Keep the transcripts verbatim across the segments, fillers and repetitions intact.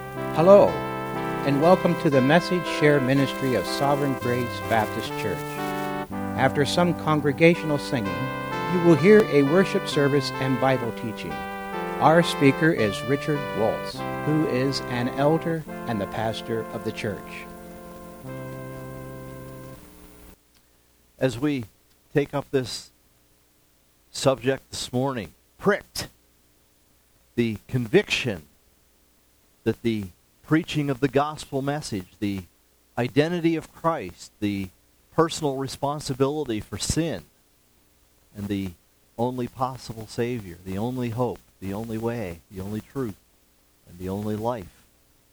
Hello, and welcome to the Message Share Ministry of Sovereign Grace Baptist Church. After some congregational singing, you will hear a worship service and Bible teaching. Our speaker is Richard Waltz, who is an elder and the pastor of the church. As we take up this subject this morning, pricked, the conviction that the preaching of the gospel message, the identity of Christ, the personal responsibility for sin, and the only possible Savior, the only hope, the only way, the only truth, and the only life.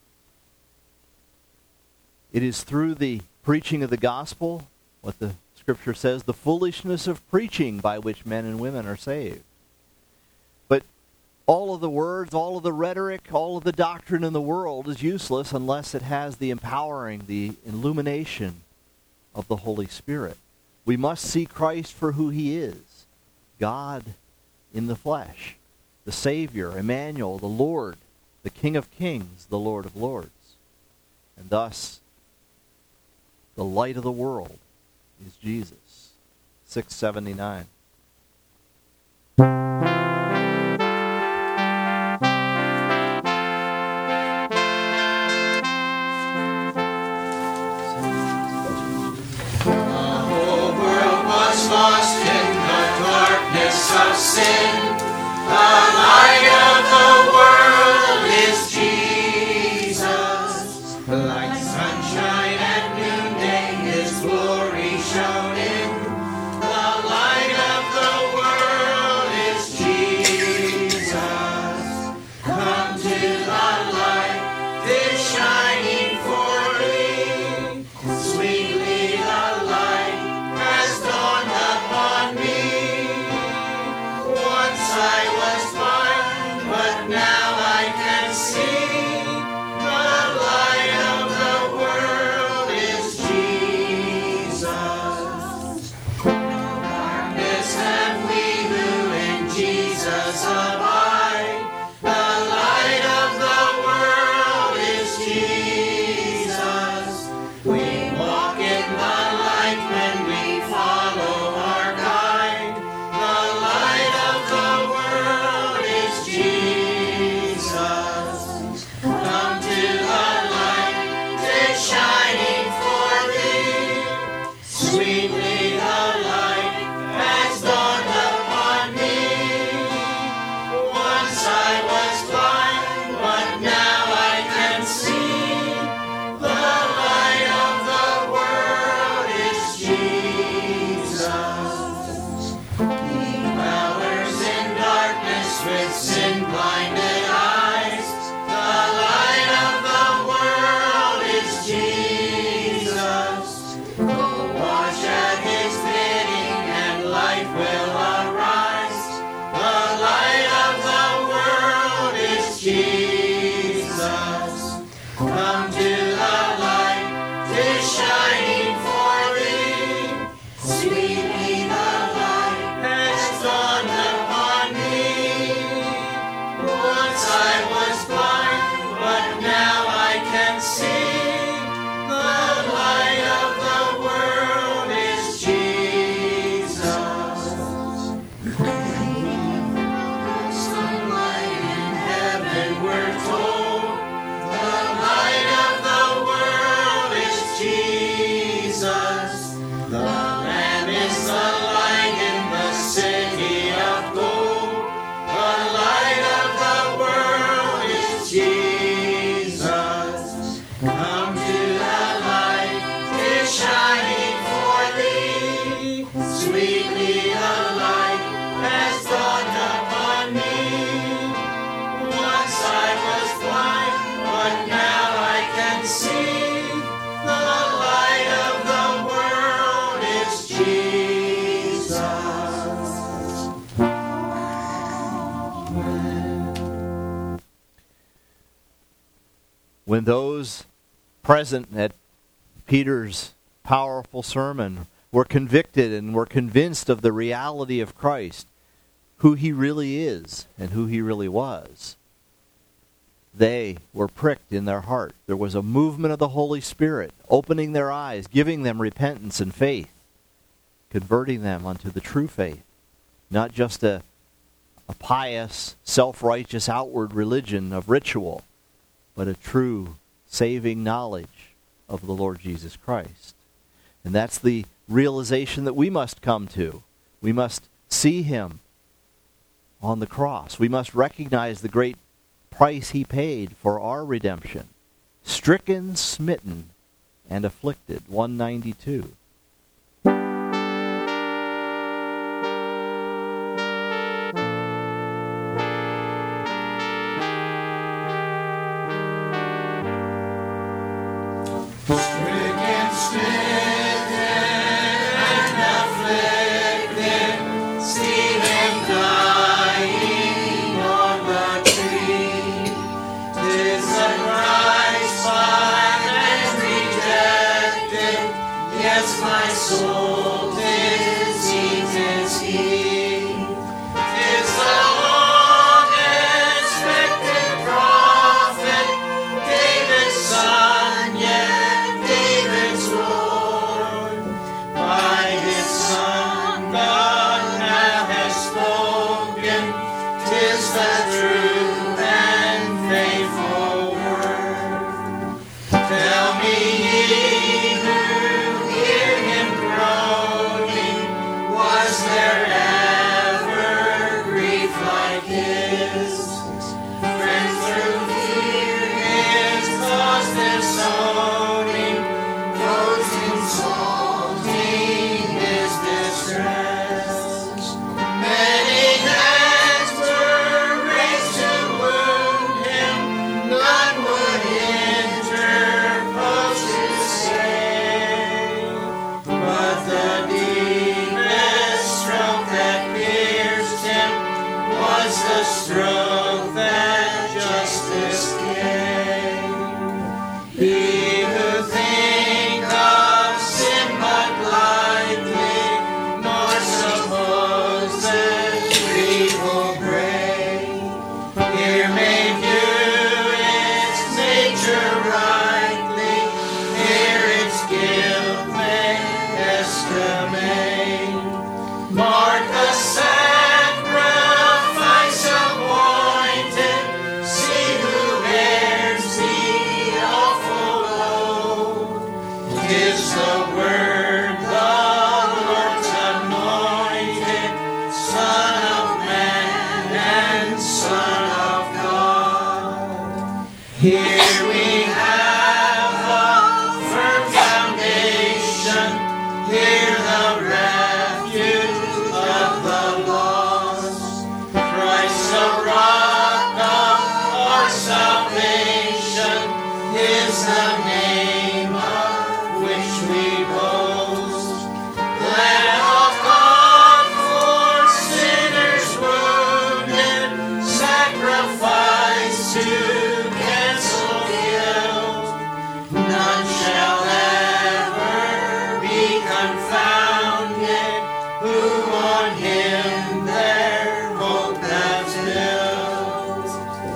It is through the preaching of the gospel, what the Scripture says, the foolishness of preaching by which men and women are saved. But all of the words, all of the rhetoric, all of the doctrine in the world is useless unless it has the empowering, the illumination of the Holy Spirit. We must see Christ for who he is, God in the flesh, the Savior, Emmanuel, the Lord, the King of Kings, the Lord of Lords. And thus, the light of the world is Jesus. six seventy-nine. Lost in the darkness of sin, the light of the world is Jesus. Like sunshine at noonday, his glory shone in. The light of the world is Jesus. Come to the light, this shining for me. Sweetly the light has dawned upon me. Once I was blind, but now I can see. The light of the world is Jesus. Darkness have we who in Jesus abide. The light of the world is Jesus. We walk in the light when we follow our guide. The light of the world is Jesus. Come to the light, 'tis shining for thee. Sweetly the light has dawned upon me. Once I was blind, but now I can see. The light of the world is Jesus. He dwellers in darkness with sin-blinded eyes. The light of the world is Jesus. Go wash at his bidding and life will arise. The light of the world is Jesus. Come to the light, 'tis shining for thee. Sweetly the light has dawned upon me. Once I was blind, but now I can see. The light of the world is Jesus. Sunlight in heaven, we're told. The light of the world is Jesus. The Lamb is the light in the city of gold. The light of the world is Jesus. Come to the light, 'tis shining for thee. Sweetly the light has dawned upon me. Once I was blind, but now I can see. The light of the world is Jesus. When those present at Peter's powerful sermon were convicted and were convinced of the reality of Christ, who he really is and who he really was, they were pricked in their heart. There was a movement of the Holy Spirit, opening their eyes, giving them repentance and faith, converting them unto the true faith, not just a, a pious, self-righteous outward religion of ritual, but a true saving knowledge of the Lord Jesus Christ. And that's the realization that we must come to. We must see him on the cross. We must recognize the great price he paid for our redemption. Stricken, smitten, and afflicted. one ninety-two. Stricken, smitten, and afflicted, see him dying on the tree. 'Tis the price bought and rejected. Yes, my soul, 'tis he, 'tis he. 'Tis the long-expected prophet, David's son, yet David's Lord. By his Son, God now has spoken. 'Tis the true and faithful word. Tell me, ye who hear him groaning, was there ever grief like his? Friends through fear his cause disowning, those insulting his distress. Many hands were raised to wound him, none would interpose to save. But the deepest stroke that pierced him was the stroke that justice gave. He who think of sin but lightly, nor suppose that grief will break, here may view its nature rightly, here its guilt may estimate. Mark the sacrifice appointed, see who bears the awful load. 'Tis the word, the Lord's anointed, Son of man and Son of God. Here we have the firm foundation, here the refuge of the lost. Christ the rock of our salvation is the name of which we boast. Lamb of God for sinners wounded, sacrifice to cancel guilt. None shall ever be confounded who on him their hope has built.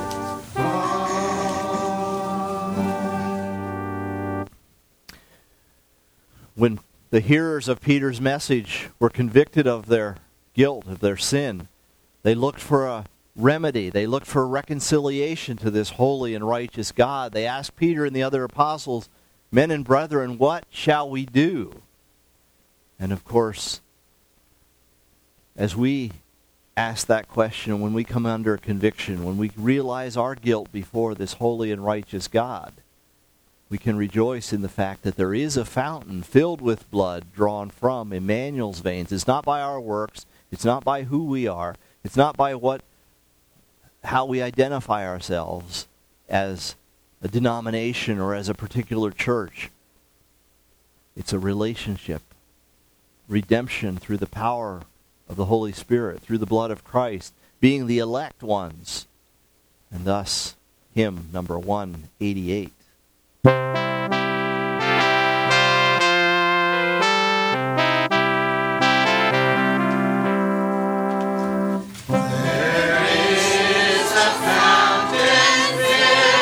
When the hearers of Peter's message were convicted of their guilt, of their sin, they looked for a remedy. They looked for reconciliation to this holy and righteous God. They asked Peter and the other apostles, "Men and brethren, what shall we do?" And of course, as we ask that question, when we come under conviction, when we realize our guilt before this holy and righteous God, we can rejoice in the fact that there is a fountain filled with blood drawn from Emmanuel's veins. It's not by our works. It's not by who we are. It's not by what, how we identify ourselves as a denomination or as a particular church. It's a relationship. Redemption through the power of the Holy Spirit, through the blood of Christ, being the elect ones. And thus, hymn number one eighty-eight. There is a fountain filled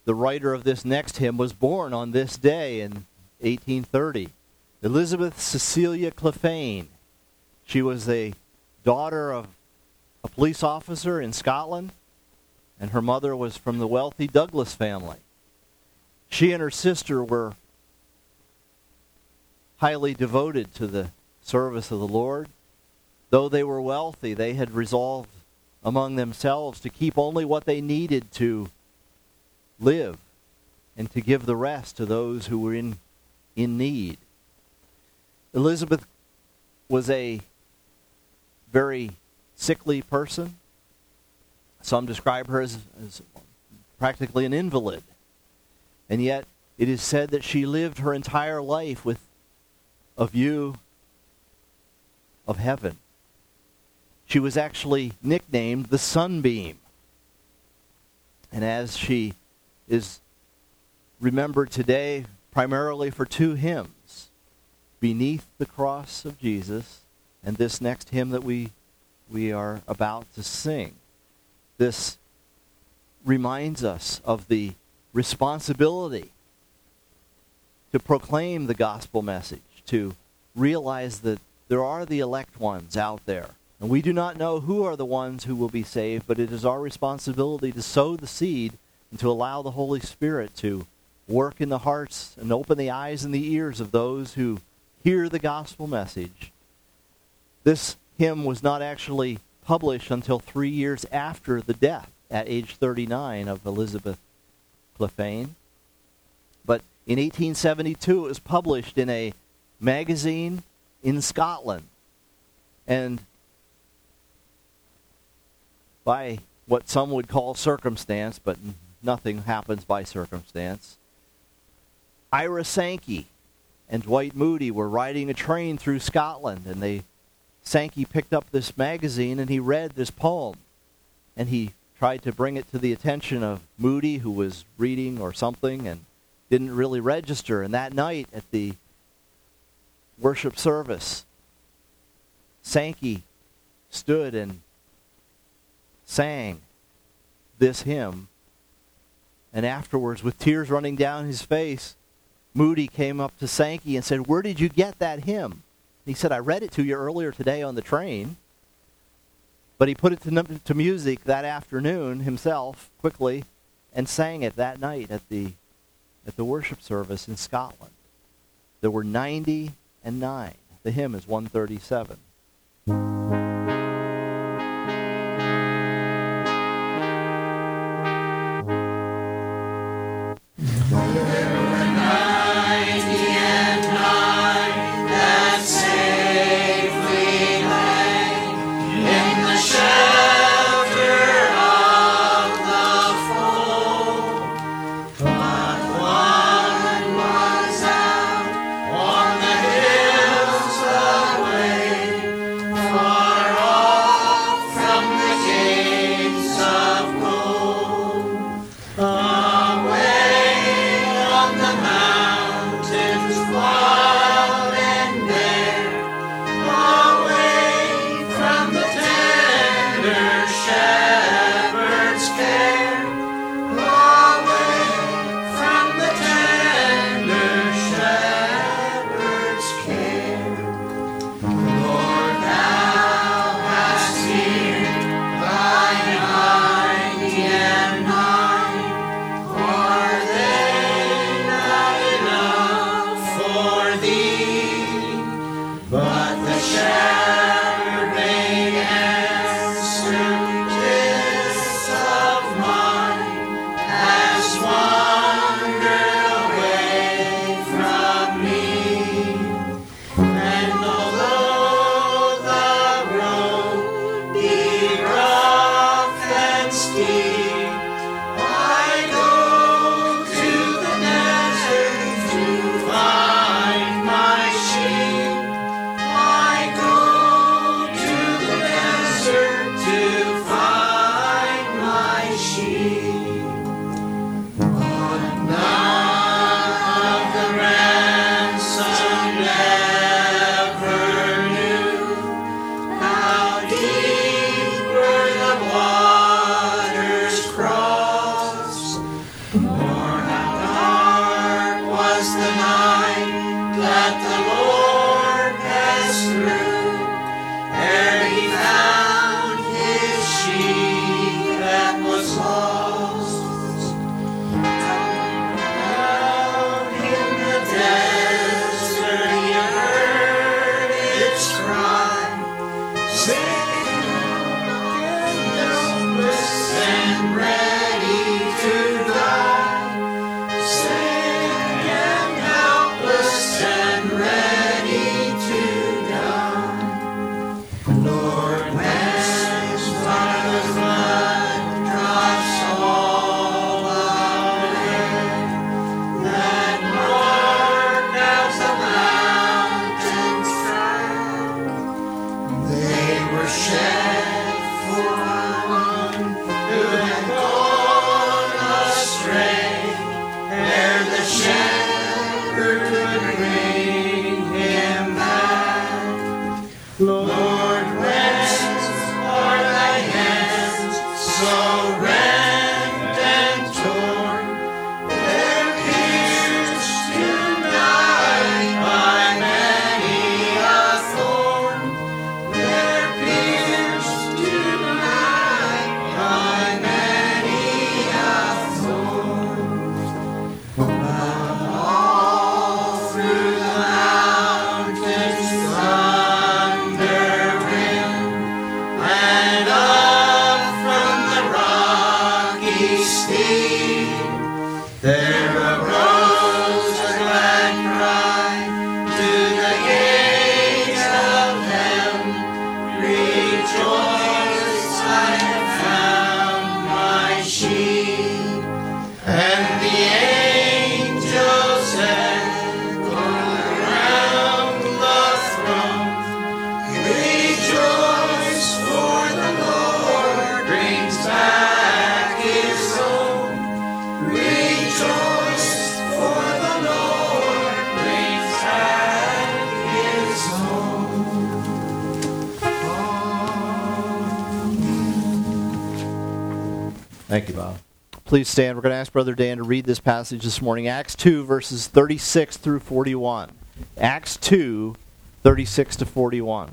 the writer of this next hymn was born on this day in eighteen thirty. Elizabeth Cecilia Clephane. She was a daughter of a police officer in Scotland, and her mother was from the wealthy Douglas family. She and her sister were highly devoted to the service of the Lord. Though they were wealthy, they had resolved among themselves to keep only what they needed to live and to give the rest to those who were in, in need. Elizabeth was a very sickly person. Some describe her as, as practically an invalid. And yet it is said that she lived her entire life with a view of heaven. She was actually nicknamed the Sunbeam. And as she is remembered today primarily for two hymns, Beneath the Cross of Jesus, and this next hymn that we we are about to sing. This reminds us of the responsibility to proclaim the gospel message, to realize that there are the elect ones out there. And we do not know who are the ones who will be saved, but it is our responsibility to sow the seed and to allow the Holy Spirit to work in the hearts and open the eyes and the ears of those who hear the gospel message. This hymn was not actually published until three years after the death at age thirty-nine of Elizabeth Clephane. But in eighteen seventy-two it was published in a magazine in Scotland. And by what some would call circumstance, but nothing happens by circumstance, Ira Sankey and Dwight Moody were riding a train through Scotland, and they Sankey picked up this magazine and he read this poem, and he tried to bring it to the attention of Moody, who was reading or something and didn't really register. And that night at the worship service, Sankey stood and sang this hymn, and afterwards, with tears running down his face, Moody came up to Sankey and said, "Where did you get that hymn?" He said, "I read it to you earlier today on the train." But he put it to, to music that afternoon himself, quickly, and sang it that night at the at the worship service in Scotland. There were ninety and nine. The hymn is one thirty-seven. Away Thank you, Bob. Please stand. We're going to ask Brother Dan to read this passage this morning, Acts two, verses thirty-six through forty-one. Acts two, thirty-six to forty-one.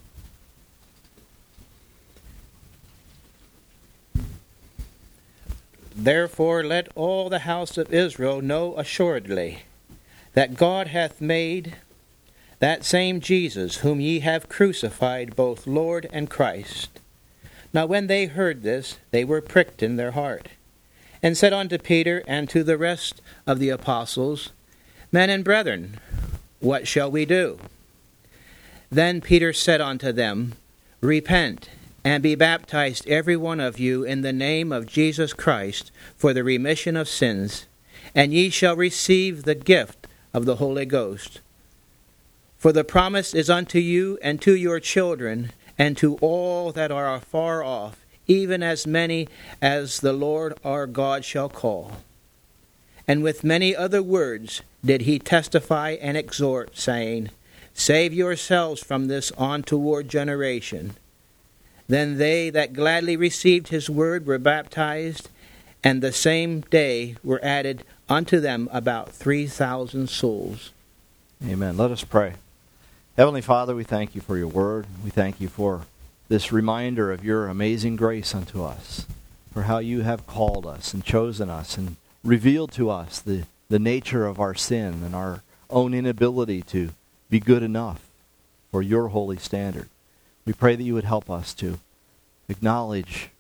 Therefore let all the house of Israel know assuredly that God hath made that same Jesus, whom ye have crucified, both Lord and Christ. Now when they heard this, they were pricked in their heart, and said unto Peter and to the rest of the apostles, Men and brethren, what shall we do? Then Peter said unto them, Repent, and be baptized every one of you in the name of Jesus Christ for the remission of sins, and ye shall receive the gift of the Holy Ghost. For the promise is unto you and to your children, and to all that are afar off, even as many as the Lord our God shall call. And with many other words did he testify and exhort, saying, Save yourselves from this untoward generation. Then they that gladly received his word were baptized, and the same day were added unto them about three thousand souls. Amen. Let us pray. Heavenly Father, we thank you for your word. We thank you for this reminder of your amazing grace unto us, for how you have called us and chosen us and revealed to us the, the nature of our sin and our own inability to be good enough for your holy standard. We pray that you would help us to acknowledge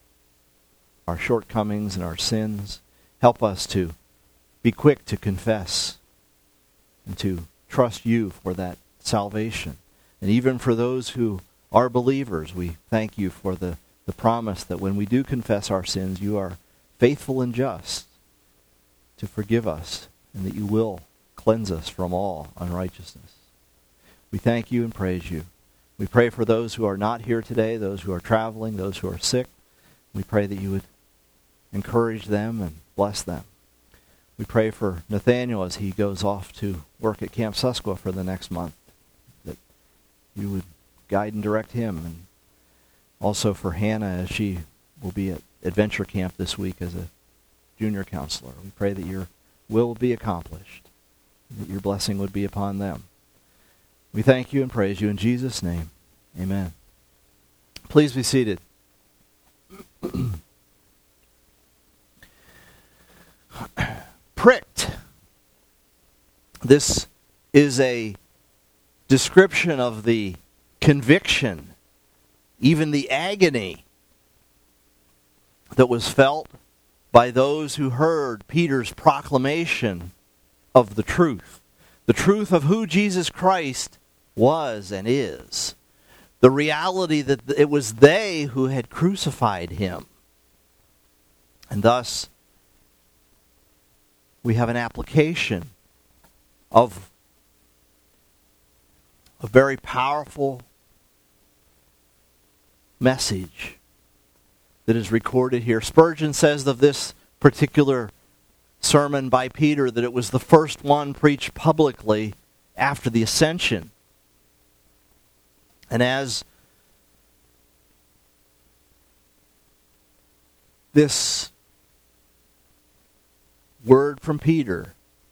our shortcomings and our sins. Help us to be quick to confess and to trust you for that salvation. And even for those who are believers, we thank you for the, the promise that when we do confess our sins, you are faithful and just to forgive us, and that you will cleanse us from all unrighteousness. We thank you and praise you. We pray for those who are not here today, those who are traveling, those who are sick. We pray that you would encourage them and bless them. We pray for Nathaniel as he goes off to work at Camp Susquehanna for the next month, that you would guide and direct him. And also for Hannah as she will be at Adventure Camp this week as a junior counselor. We pray that your will be accomplished, that your blessing would be upon them. We thank you and praise you in Jesus' name. Amen. Please be seated. Pricked. This is a description of the conviction even the agony that was felt by those who heard Peter's proclamation of the truth. The truth of who Jesus Christ was and is. The reality that it was they who had crucified him. And thus, we have an application of a very powerful message that is recorded here. Spurgeon says of this particular sermon by Peter that it was the first one preached publicly after the ascension. And as this word from Peter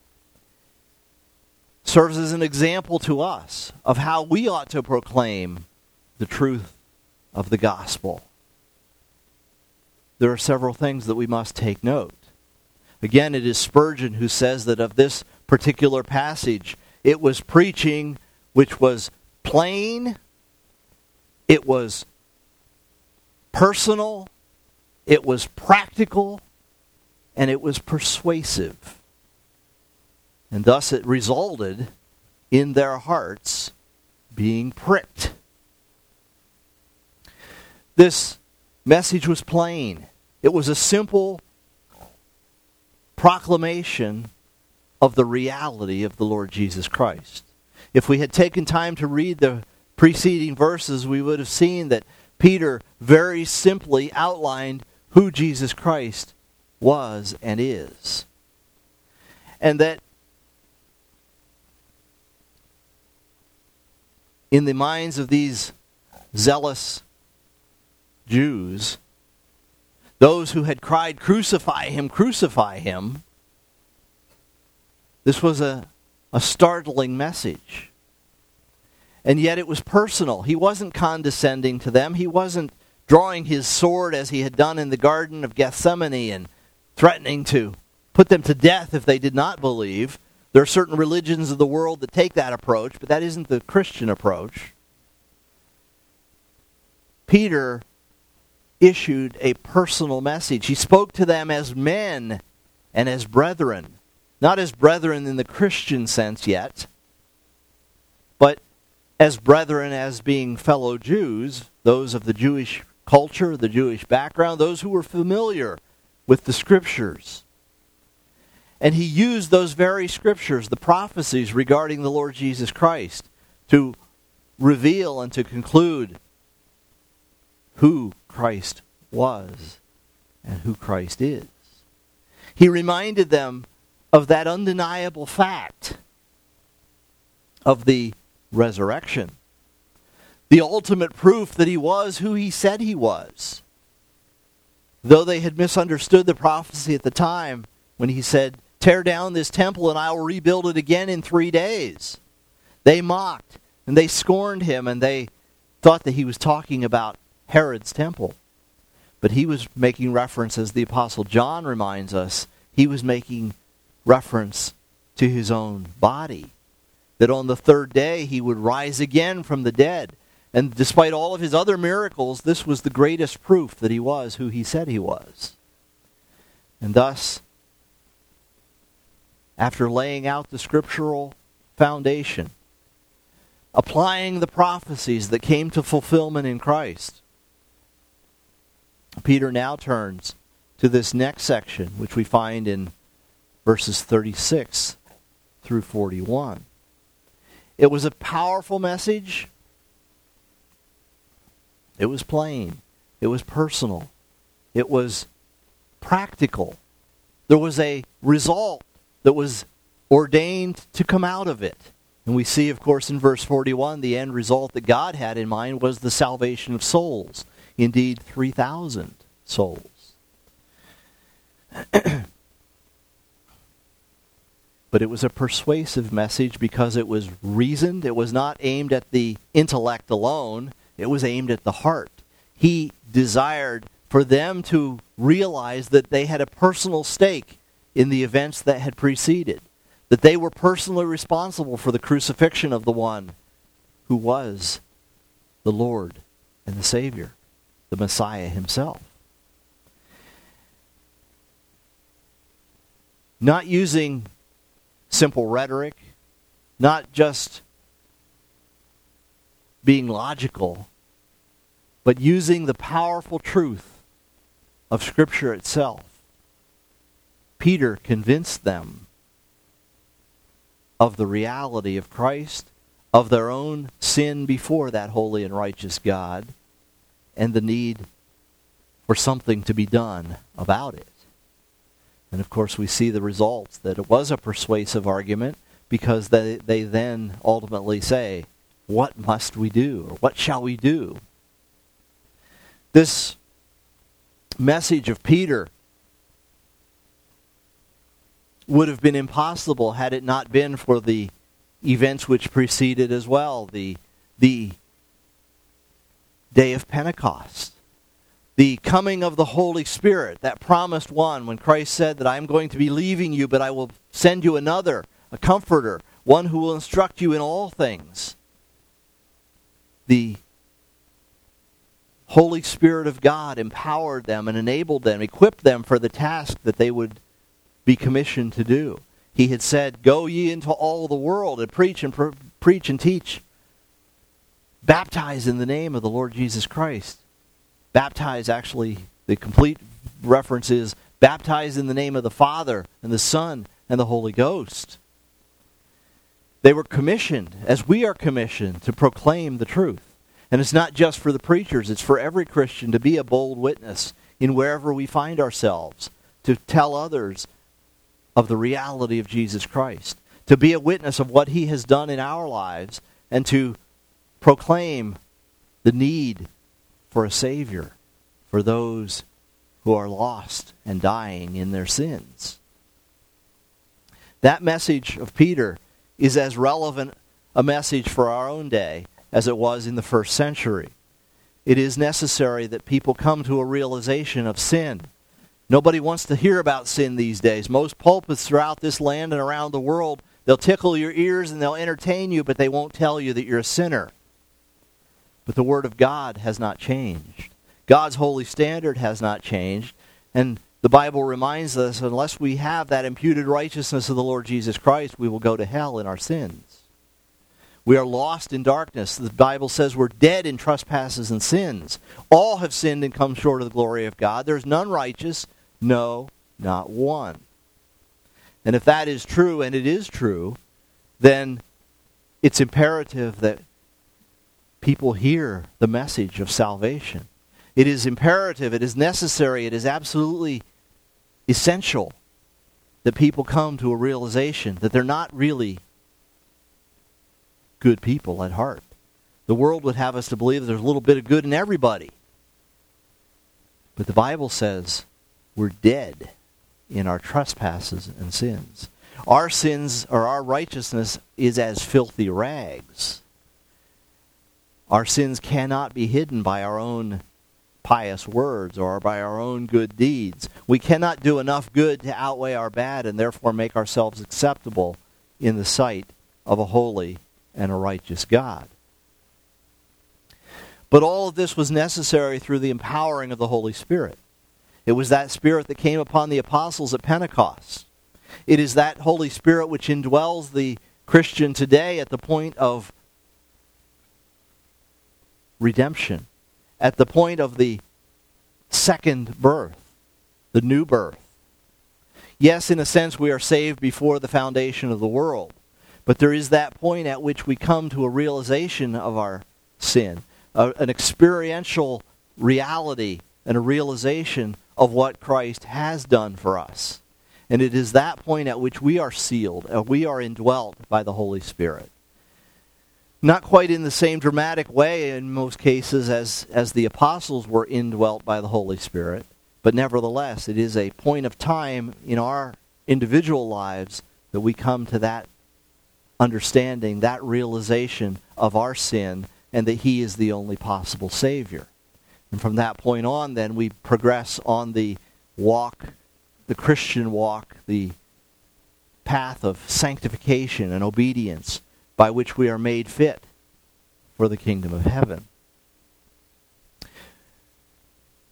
serves as an example to us of how we ought to proclaim the truth of the gospel, there are several things that we must take note. Again, it is Spurgeon who says that of this particular passage, it was preaching which was plain, it was personal, it was practical, and it was persuasive. And thus it resulted in their hearts being pricked. This message was plain. It was a simple proclamation of the reality of the Lord Jesus Christ. If we had taken time to read the preceding verses, we would have seen that Peter very simply outlined who Jesus Christ was and is. And that in the minds of these zealous Jews, those who had cried, "Crucify him, crucify him," this was a, a startling message. And yet it was personal. He wasn't condescending to them. He wasn't drawing his sword as he had done in the Garden of Gethsemane and threatening to put them to death if they did not believe. There are certain religions of the world that take that approach, but that isn't the Christian approach. Peter issued a personal message. He spoke to them as men and as brethren. Not as brethren in the Christian sense yet, but as brethren as being fellow Jews, those of the Jewish culture, the Jewish background, those who were familiar with the Scriptures. And he used those very Scriptures, the prophecies regarding the Lord Jesus Christ, to reveal and to conclude who Christ was and who Christ is. He reminded them of that undeniable fact of the resurrection, the ultimate proof that he was who he said he was. Though they had misunderstood the prophecy at the time when he said, "Tear down this temple and I will rebuild it again in three days." They mocked and they scorned him and they thought that he was talking about Herod's temple. But he was making reference, as the Apostle John reminds us, he was making reference to his own body. That on the third day he would rise again from the dead. And despite all of his other miracles, this was the greatest proof that he was who he said he was. And thus, after laying out the scriptural foundation, applying the prophecies that came to fulfillment in Christ, Peter now turns to this next section, which we find in verses thirty-six through forty-one. It was a powerful message. It was plain. It was personal. It was practical. There was a result that was ordained to come out of it. And we see, of course, in verse forty-one, the end result that God had in mind was the salvation of souls. Indeed, three thousand souls. But it was a persuasive message because it was reasoned. It was not aimed at the intellect alone. It was aimed at the heart. He desired for them to realize that they had a personal stake in the events that had preceded. That they were personally responsible for the crucifixion of the one who was the Lord and the Savior, the Messiah himself. Not using simple rhetoric, not just being logical, but using the powerful truth of Scripture itself. Peter convinced them of the reality of Christ, of their own sin before that holy and righteous God, and the need for something to be done about it. And of course we see the results, that it was a persuasive argument, because they, they then ultimately say, what must we do? Or what shall we do? This message of Peter would have been impossible had it not been for the events which preceded as well, the, the day of Pentecost. The coming of the Holy Spirit, that promised one, when Christ said that I am going to be leaving you, but I will send you another, a comforter, one who will instruct you in all things. The Holy Spirit of God empowered them and enabled them, equipped them for the task that they would be commissioned to do. He had said, go ye into all the world and preach and pre- preach and teach. Baptize in the name of the Lord Jesus Christ. Baptize, actually, the complete reference is baptize in the name of the Father and the Son and the Holy Ghost. They were commissioned, as we are commissioned, to proclaim the truth. And it's not just for the preachers, it's for every Christian to be a bold witness in wherever we find ourselves, to tell others of the reality of Jesus Christ, to be a witness of what he has done in our lives, and to proclaim the need for a Savior for those who are lost and dying in their sins. That message of Peter is as relevant a message for our own day as it was in the first century. It is necessary that people come to a realization of sin. Nobody wants to hear about sin these days. Most pulpits throughout this land and around the world, they'll tickle your ears and they'll entertain you, but they won't tell you that you're a sinner. But the Word of God has not changed. God's holy standard has not changed. And the Bible reminds us, unless we have that imputed righteousness of the Lord Jesus Christ, we will go to hell in our sins. We are lost in darkness. The Bible says we're dead in trespasses and sins. All have sinned and come short of the glory of God. There's none righteous, no, not one. And if that is true, and it is true, then it's imperative that people hear the message of salvation. It is imperative, it is necessary, it is absolutely essential that people come to a realization that they're not really good people at heart. The world would have us to believe there's a little bit of good in everybody. But the Bible says we're dead in our trespasses and sins. Our sins, or our righteousness, is as filthy rags. Our sins cannot be hidden by our own pious words or by our own good deeds. We cannot do enough good to outweigh our bad and therefore make ourselves acceptable in the sight of a holy and a righteous God. But all of this was necessary through the empowering of the Holy Spirit. It was that Spirit that came upon the apostles at Pentecost. It is that Holy Spirit which indwells the Christian today at the point of redemption, at the point of the second birth, the new birth. Yes, in a sense, we are saved before the foundation of the world, but there is that point at which we come to a realization of our sin, a, an experiential reality and a realization of what Christ has done for us. And it is that point at which we are sealed, uh, we are indwelt by the Holy Spirit. Not quite in the same dramatic way in most cases as, as the apostles were indwelt by the Holy Spirit, but nevertheless, it is a point of time in our individual lives that we come to that understanding, that realization of our sin, and that He is the only possible Savior. And from that point on, then, we progress on the walk, the Christian walk, the path of sanctification and obedience by which we are made fit for the kingdom of heaven.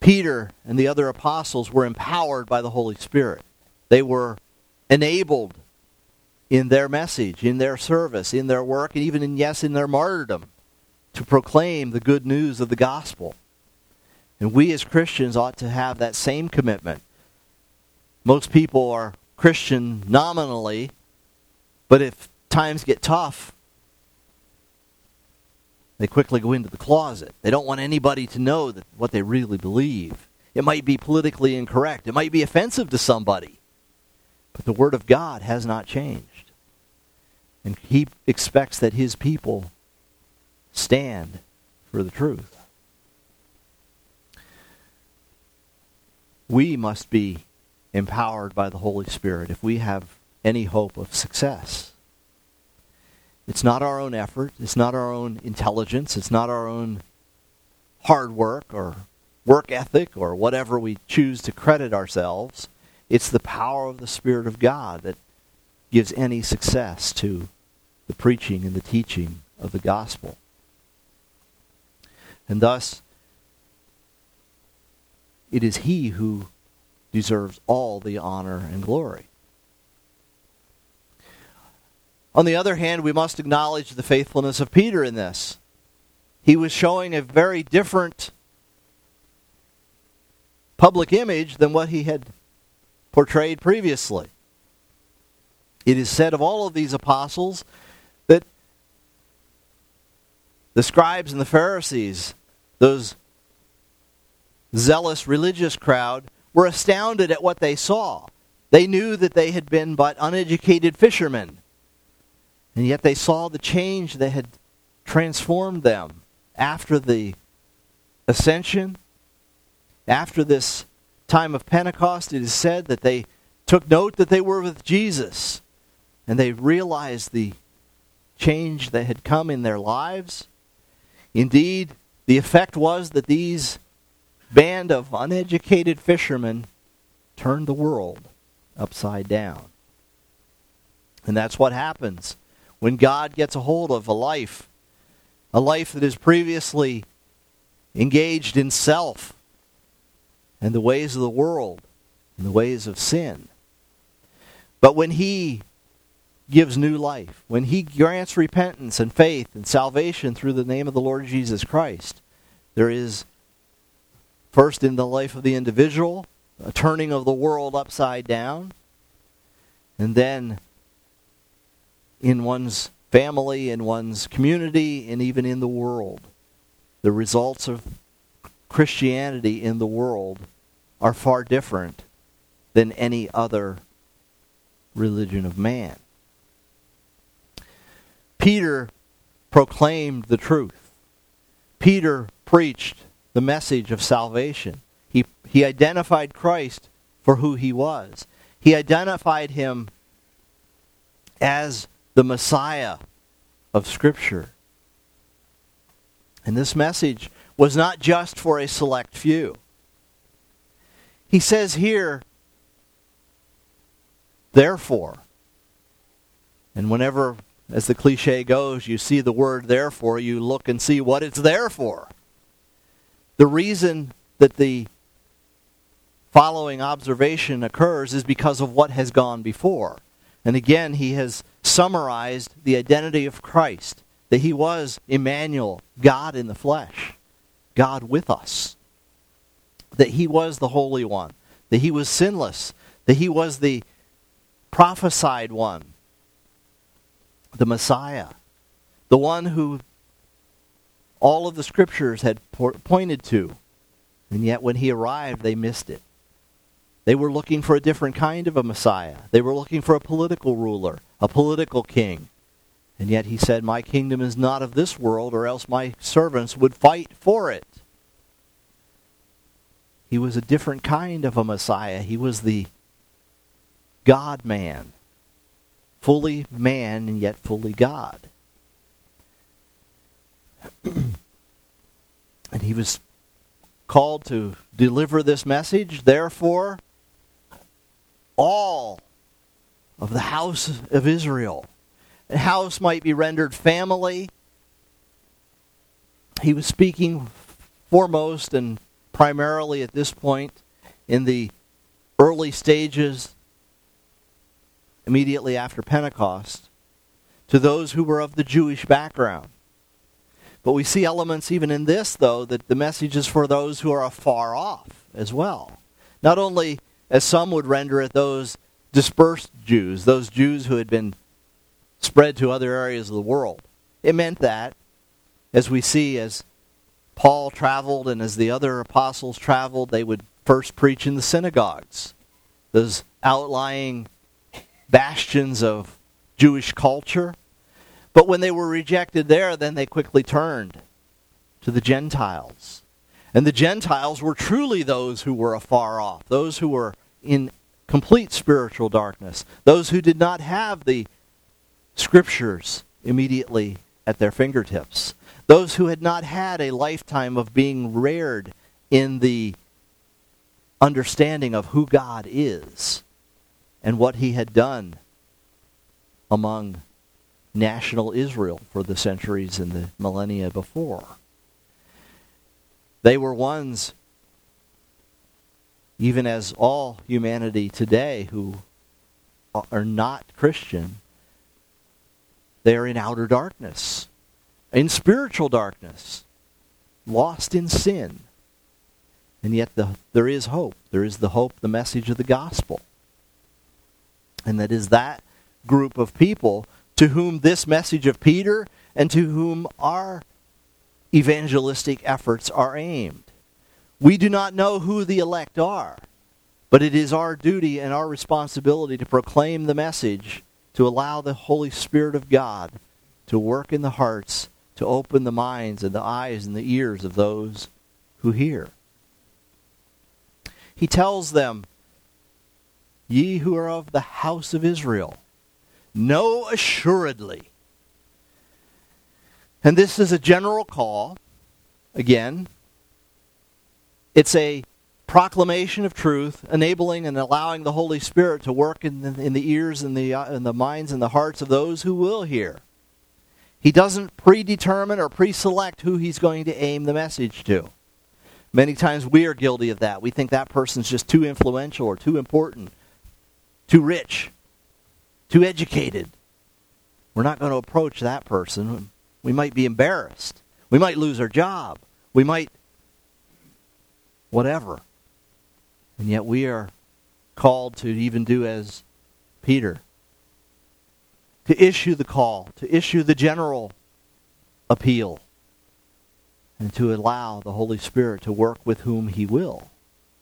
Peter and the other apostles were empowered by the Holy Spirit. They were enabled in their message, in their service, in their work, and even in, yes, in their martyrdom, to proclaim the good news of the gospel. And we as Christians ought to have that same commitment. Most people are Christian nominally, but if times get tough, they quickly go into the closet. They don't want anybody to know that what they really believe. It might be politically incorrect. It might be offensive to somebody. But the Word of God has not changed. And He expects that His people stand for the truth. We must be empowered by the Holy Spirit if we have any hope of success. It's not our own effort. It's not our own intelligence. It's not our own hard work or work ethic or whatever we choose to credit ourselves. It's the power of the Spirit of God that gives any success to the preaching and the teaching of the gospel. And thus, it is He who deserves all the honor and glory. On the other hand, we must acknowledge the faithfulness of Peter in this. He was showing a very different public image than what he had portrayed previously. It is said of all of these apostles that the scribes and the Pharisees, those zealous religious crowd, were astounded at what they saw. They knew that they had been but uneducated fishermen, and yet they saw the change that had transformed them after the ascension. After this time of Pentecost, it is said that they took note that they were with Jesus, and they realized the change that had come in their lives. Indeed, the effect was that these band of uneducated fishermen turned the world upside down. And that's what happens when God gets a hold of a life, a life that is previously engaged in self and the ways of the world and the ways of sin. But when He gives new life, when He grants repentance and faith and salvation through the name of the Lord Jesus Christ, there is, first in the life of the individual, a turning of the world upside down, and then in one's family, in one's community, and even in the world. The results of Christianity in the world are far different than any other religion of man. Peter proclaimed the truth. Peter preached the message of salvation. He, he identified Christ for who He was. He identified Him as the Messiah of Scripture. And this message was not just for a select few. He says here, therefore, and whenever, as the cliche goes, you see the word therefore, you look and see what it's there for. The reason that the following observation occurs is because of what has gone before. And again, he has summarized the identity of Christ, that He was Emmanuel, God in the flesh, God with us, that He was the Holy One, that He was sinless, that He was the prophesied one, the Messiah, the one who all of the Scriptures had po- pointed to, and yet when He arrived, they missed it. They were looking for a different kind of a Messiah. They were looking for a political ruler, a political king. And yet He said, my kingdom is not of this world, or else my servants would fight for it. He was a different kind of a Messiah. He was the God-man, fully man and yet fully God. And He was called to deliver this message. Therefore, all of the house of Israel, and house might be rendered family. He was speaking foremost and primarily at this point in the early stages, immediately after Pentecost, to those who were of the Jewish background. But we see elements even in this, though, that the message is for those who are afar off as well. Not only, as some would render it, those dispersed Jews, those Jews who had been spread to other areas of the world. It meant that, as we see, as Paul traveled and as the other apostles traveled, they would first preach in the synagogues, those outlying bastions of Jewish culture. But when they were rejected there, then they quickly turned to the Gentiles. And the Gentiles were truly those who were afar off, those who were in complete spiritual darkness, those who did not have the Scriptures immediately at their fingertips, those who had not had a lifetime of being reared in the understanding of who God is and what He had done among national Israel for the centuries and the millennia before. They were ones, even as all humanity today who are not Christian, they are in outer darkness, in spiritual darkness, lost in sin. And yet the, there is hope. There is the hope, the message of the gospel. And that is that group of people to whom this message of Peter and to whom our evangelistic efforts are aimed. We do not know who the elect are, but it is our duty and our responsibility to proclaim the message, to allow the Holy Spirit of God to work in the hearts, to open the minds and the eyes and the ears of those who hear. He tells them, "Ye who are of the house of Israel, know assuredly." And this is a general call. Again, it's a proclamation of truth, enabling and allowing the Holy Spirit to work in the, in the ears and the, uh, in the minds and the hearts of those who will hear. He doesn't predetermine or pre-select who He's going to aim the message to. Many times we are guilty of that. We think that person's just too influential or too important, too rich, too educated. We're not going to approach that person. We might be embarrassed. We might lose our job. We might whatever. And yet we are called to even do as Peter, to issue the call, to issue the general appeal, and to allow the Holy Spirit to work with whom He will.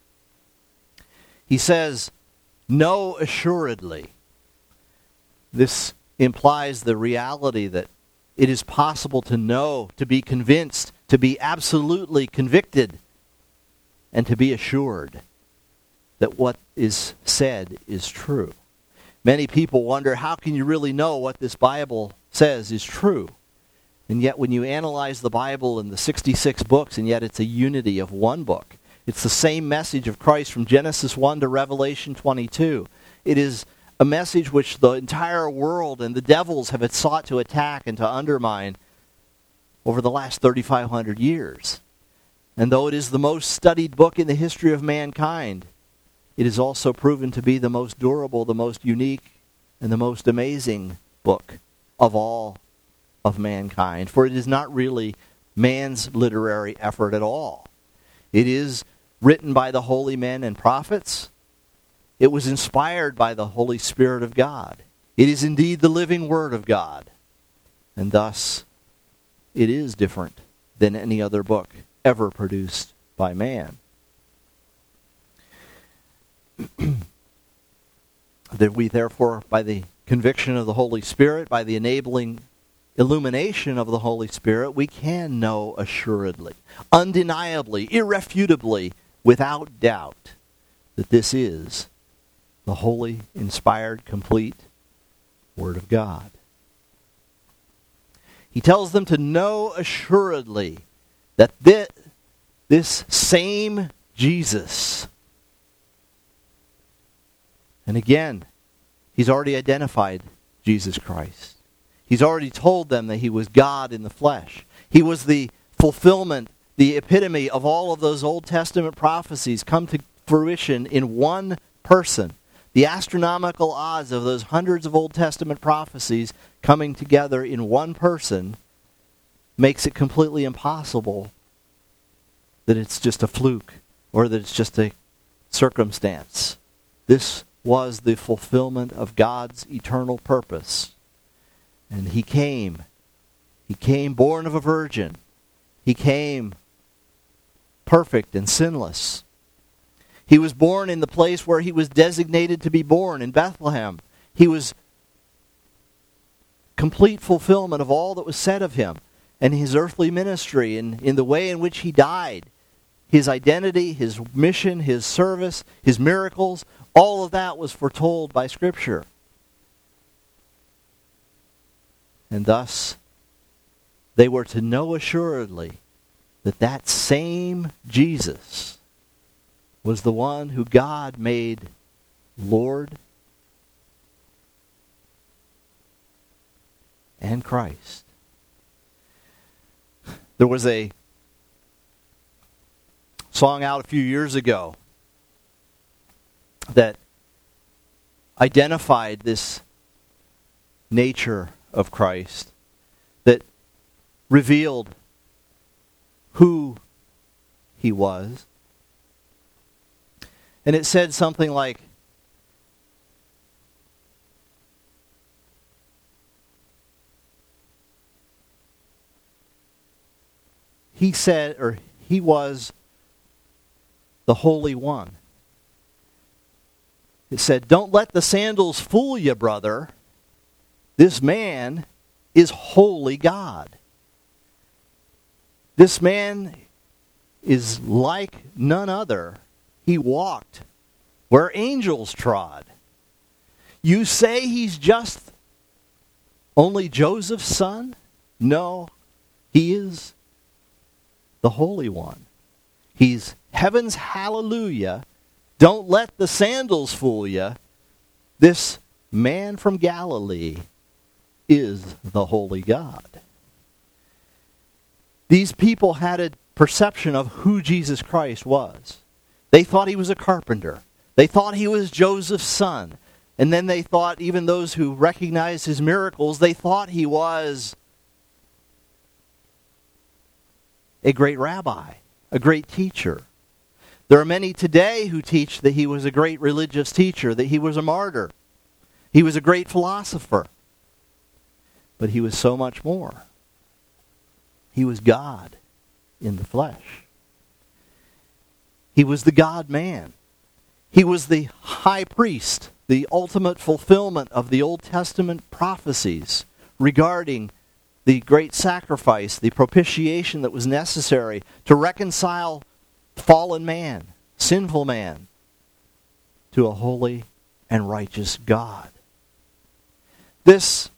He says, "Know assuredly." This implies the reality that it is possible to know, to be convinced, to be absolutely convicted, and to be assured that what is said is true. Many people wonder, how can you really know what this Bible says is true? And yet when you analyze the Bible in the sixty-six books, and yet it's a unity of one book, it's the same message of Christ from Genesis one to Revelation twenty-two. It is a message which the entire world and the devils have sought to attack and to undermine over the last thirty-five hundred years. And though it is the most studied book in the history of mankind, it is also proven to be the most durable, the most unique, and the most amazing book of all of mankind. For it is not really man's literary effort at all. It is written by the holy men and prophets. It was inspired by the Holy Spirit of God. It is indeed the living Word of God. And thus, it is different than any other book ever produced by man. That we therefore, by the conviction of the Holy Spirit, by the enabling illumination of the Holy Spirit, we can know assuredly, undeniably, irrefutably, without doubt, that this is the holy, inspired, complete Word of God. He tells them to know assuredly that this, this same Jesus, and again, He's already identified Jesus Christ. He's already told them that He was God in the flesh. He was the fulfillment, the epitome of all of those Old Testament prophecies come to fruition in one person. The astronomical odds of those hundreds of Old Testament prophecies coming together in one person makes it completely impossible that it's just a fluke or that it's just a circumstance. This was the fulfillment of God's eternal purpose. And he came. He came born of a virgin. He came perfect and sinless. He was born in the place where he was designated to be born, in Bethlehem. He was complete fulfillment of all that was said of him and his earthly ministry and in the way in which he died. His identity, his mission, his service, his miracles, all of that was foretold by Scripture. And thus, they were to know assuredly that that same Jesus was the one who God made Lord and Christ. There was a song out a few years ago that identified this nature of Christ, that revealed who he was. And it said something like, he said, or he was the Holy One. It said, don't let the sandals fool you, brother. This man is holy God. This man is like none other. He walked where angels trod. You say he's just only Joseph's son? No, he is the Holy One. He's heaven's hallelujah. Don't let the sandals fool you. This man from Galilee is the Holy God. These people had a perception of who Jesus Christ was. They thought he was a carpenter. They thought he was Joseph's son. And then they thought, even those who recognized his miracles, they thought he was a great rabbi, a great teacher. There are many today who teach that he was a great religious teacher, that he was a martyr. He was a great philosopher. But he was so much more. He was God in the flesh. He was the God-man. He was the high priest, the ultimate fulfillment of the Old Testament prophecies regarding the great sacrifice, the propitiation that was necessary to reconcile fallen man, sinful man, to a holy and righteous God. This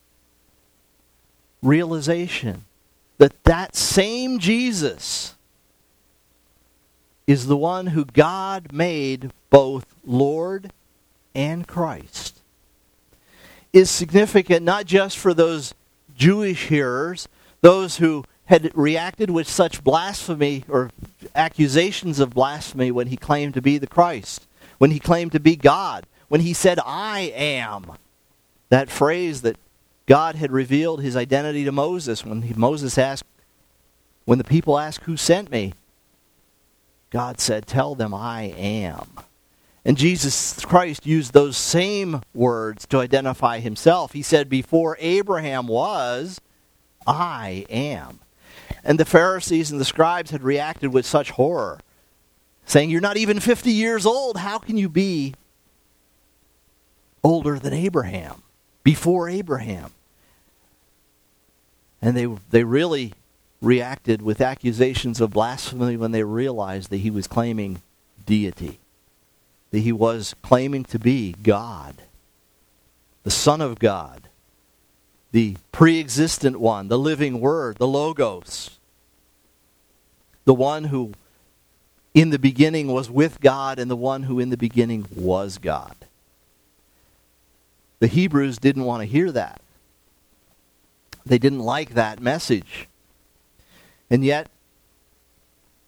realization that that same Jesus is the one who God made both Lord and Christ is significant not just for those Jewish hearers, those who had reacted with such blasphemy or accusations of blasphemy when he claimed to be the Christ, when he claimed to be God, when he said, I am. That phrase that God had revealed his identity to Moses when he, Moses asked, when the people asked, who sent me? God said, tell them I am. And Jesus Christ used those same words to identify himself. He said, before Abraham was, I am. And the Pharisees and the scribes had reacted with such horror, saying, you're not even fifty years old. How can you be older than Abraham, before Abraham? And they they really reacted with accusations of blasphemy when they realized that he was claiming deity, that he was claiming to be God, the Son of God, the pre-existent one, the living Word, the Logos, the one who in the beginning was with God and the one who in the beginning was God. The Hebrews didn't want to hear that. They didn't like that message. And yet,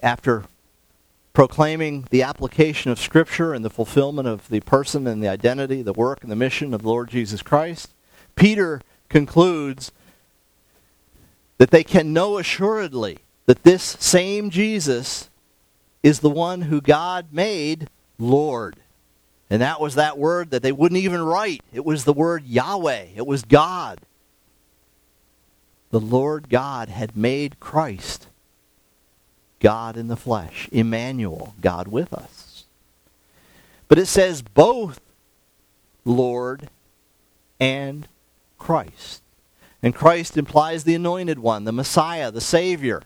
after proclaiming the application of Scripture and the fulfillment of the person and the identity, the work and the mission of the Lord Jesus Christ, Peter concludes that they can know assuredly that this same Jesus is the one who God made Lord. And that was that word that they wouldn't even write. It was the word Yahweh. It was God. The Lord God had made Christ God in the flesh, Emmanuel, God with us. But it says both Lord and Christ. And Christ implies the anointed one, the Messiah, the Savior.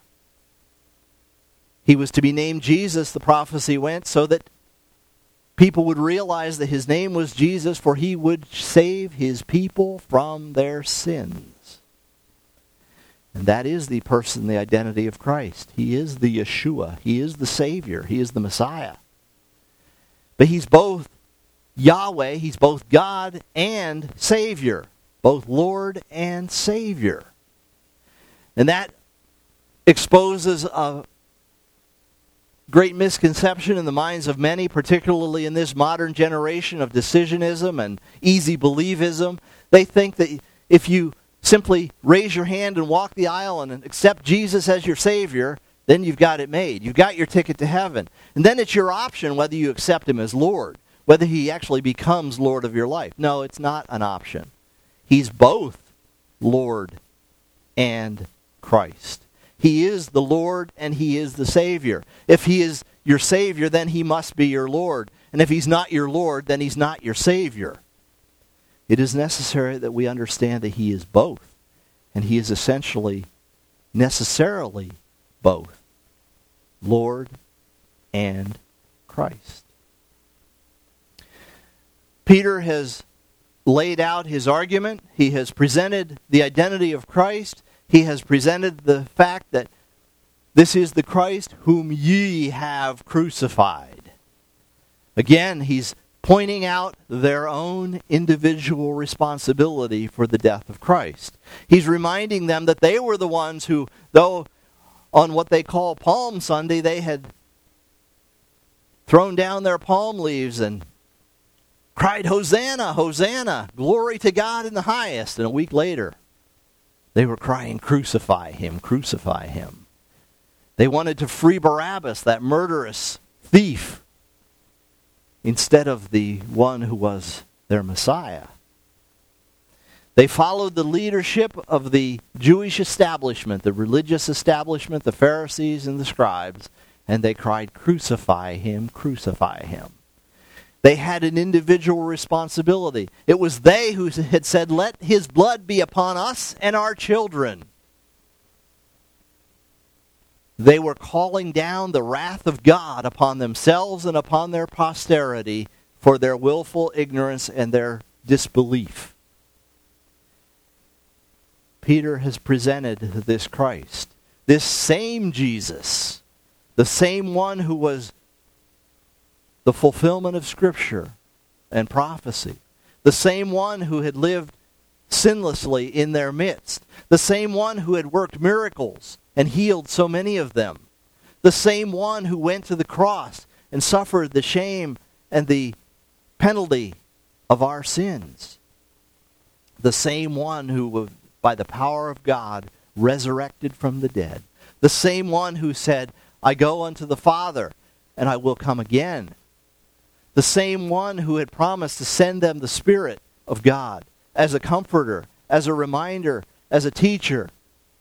He was to be named Jesus, the prophecy went, so that people would realize that his name was Jesus, for he would save his people from their sins. And that is the person, the identity of Christ. He is the Yeshua. He is the Savior. He is the Messiah. But he's both Yahweh, he's both God and Savior. Both Lord and Savior. And that exposes a great misconception in the minds of many, particularly in this modern generation of decisionism and easy believism. They think that if you simply raise your hand and walk the aisle and accept Jesus as your Savior, then you've got it made. You've got your ticket to heaven. And then it's your option whether you accept him as Lord, whether he actually becomes Lord of your life. No, it's not an option. He's both Lord and Christ. He is the Lord and he is the Savior. If he is your Savior, then he must be your Lord. And if he's not your Lord, then he's not your Savior. It is necessary that we understand that he is both. And he is essentially, necessarily both, Lord and Christ. Peter has laid out his argument. He has presented the identity of Christ. He has presented the fact that this is the Christ whom ye have crucified. Again, he's pointing out their own individual responsibility for the death of Christ. He's reminding them that they were the ones who, though on what they call Palm Sunday, they had thrown down their palm leaves and cried, Hosanna, Hosanna, glory to God in the highest. And a week later, they were crying, crucify him, crucify him. They wanted to free Barabbas, that murderous thief, instead of the one who was their Messiah. They followed the leadership of the Jewish establishment, the religious establishment, the Pharisees and the scribes, and they cried, crucify him, crucify him. They had an individual responsibility. It was they who had said, let his blood be upon us and our children. They were calling down the wrath of God upon themselves and upon their posterity for their willful ignorance and their disbelief. Peter has presented this Christ, this same Jesus, the same one who was the fulfillment of Scripture and prophecy, the same one who had lived sinlessly in their midst, the same one who had worked miracles and healed so many of them, the same one who went to the cross and suffered the shame and the penalty of our sins, the same one who, by the power of God, resurrected from the dead, the same one who said, I go unto the Father, and I will come again, the same one who had promised to send them the Spirit of God as a comforter, as a reminder, as a teacher,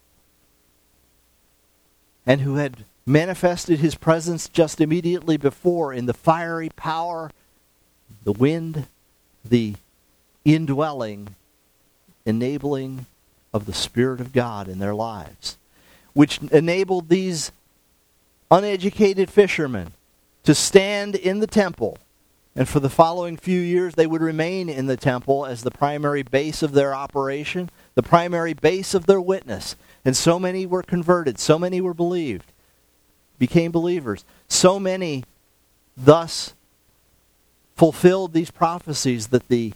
and who had manifested his presence just immediately before in the fiery power, the wind, the indwelling, enabling of the Spirit of God in their lives, which enabled these uneducated fishermen to stand in the temple. And for the following few years, they would remain in the temple as the primary base of their operation, the primary base of their witness. And so many were converted, so many were believed, became believers. So many thus fulfilled these prophecies that the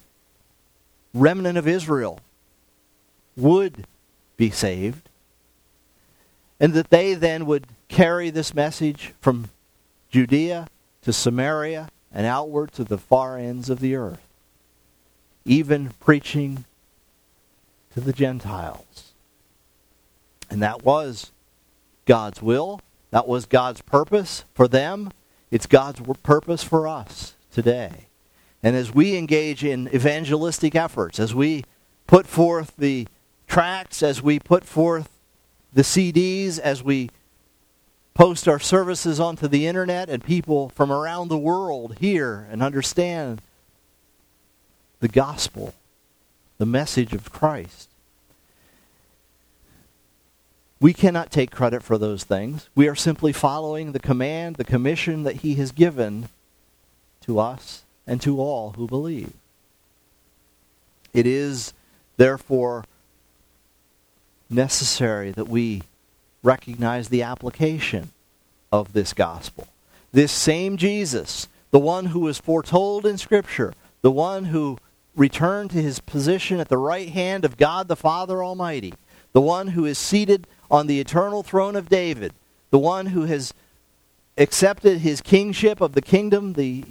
remnant of Israel would be saved. and that they then would carry this message from Judea to Samaria and outward to the far ends of the earth, even preaching to the Gentiles. And that was God's will. That was God's purpose for them. It's God's purpose for us today. And as we engage in evangelistic efforts, as we put forth the tracts, as we put forth the C Ds, as we post our services onto the internet, and people from around the world hear and understand the gospel, the message of Christ, we cannot take credit for those things. We are simply following the command, the commission that He has given to us and to all who believe. It is, therefore, necessary that we recognize the application of this gospel. This same Jesus, the one who was foretold in Scripture, the one who returned to His position at the right hand of God the Father Almighty, the one who is seated on the eternal throne of David, the one who has accepted His kingship of the kingdom, the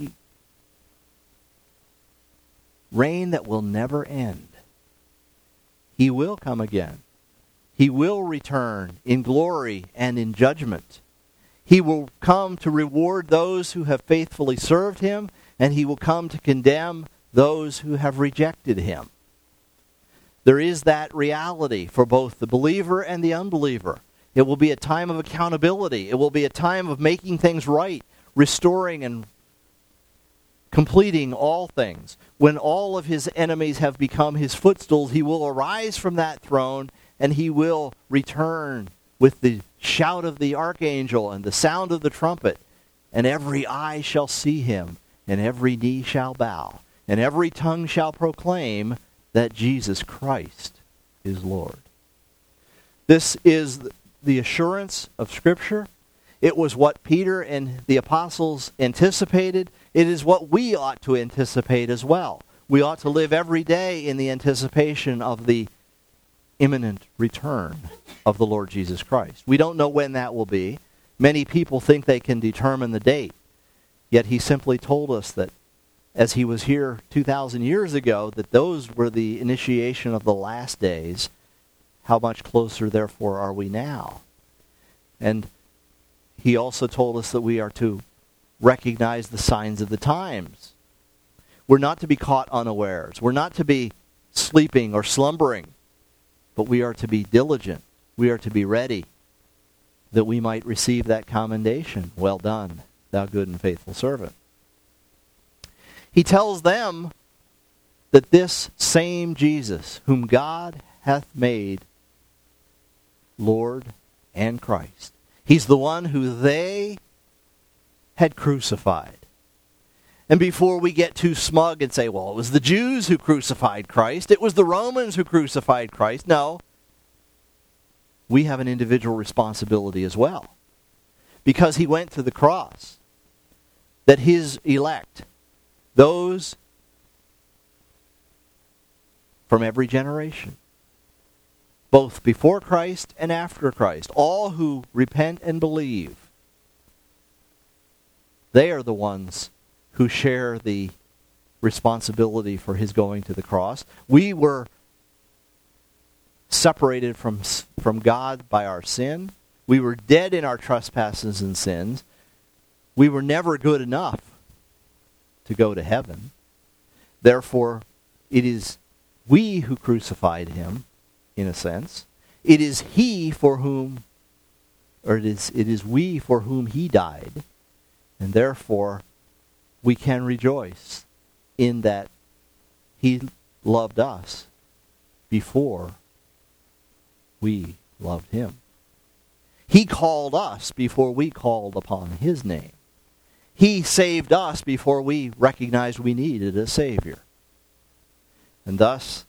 reign that will never end. He will come again. He will return in glory and in judgment. He will come to reward those who have faithfully served Him, and He will come to condemn those who have rejected Him. There is that reality for both the believer and the unbeliever. It will be a time of accountability. It will be a time of making things right, restoring and completing all things. When all of His enemies have become His footstools, He will arise from that throne, and He will return with the shout of the archangel and the sound of the trumpet, and every eye shall see Him, and every knee shall bow, and every tongue shall proclaim that Jesus Christ is Lord. This is the assurance of Scripture. It was what Peter and the apostles anticipated. It is what we ought to anticipate as well. We ought to live every day in the anticipation of the imminent return of the Lord Jesus Christ. We don't know when that will be. Many people think they can determine the date. Yet He simply told us that as He was here two thousand years ago, that those were the initiation of the last days. How much closer, therefore, are we now? And He also told us that we are to recognize the signs of the times. We're not to be caught unawares. We're not to be sleeping or slumbering, but we are to be diligent. We are to be ready, that we might receive that commendation. Well done, thou good and faithful servant. He tells them that this same Jesus, whom God hath made Lord and Christ, He's the one who they had crucified. And before we get too smug and say, well, it was the Jews who crucified Christ, it was the Romans who crucified Christ. No. We have an individual responsibility as well. Because He went to the cross, that His elect, those from every generation, both before Christ and after Christ, all who repent and believe, they are the ones who share the responsibility for His going to the cross. We were separated from, from God by our sin. We were dead in our trespasses and sins. We were never good enough to go to heaven. Therefore, it is we who crucified Him, in a sense. It is He for whom, or it is, it is we for whom He died. And therefore, we can rejoice in that He loved us before we loved Him. He called us before we called upon His name. He saved us before we recognized we needed a Savior. And thus,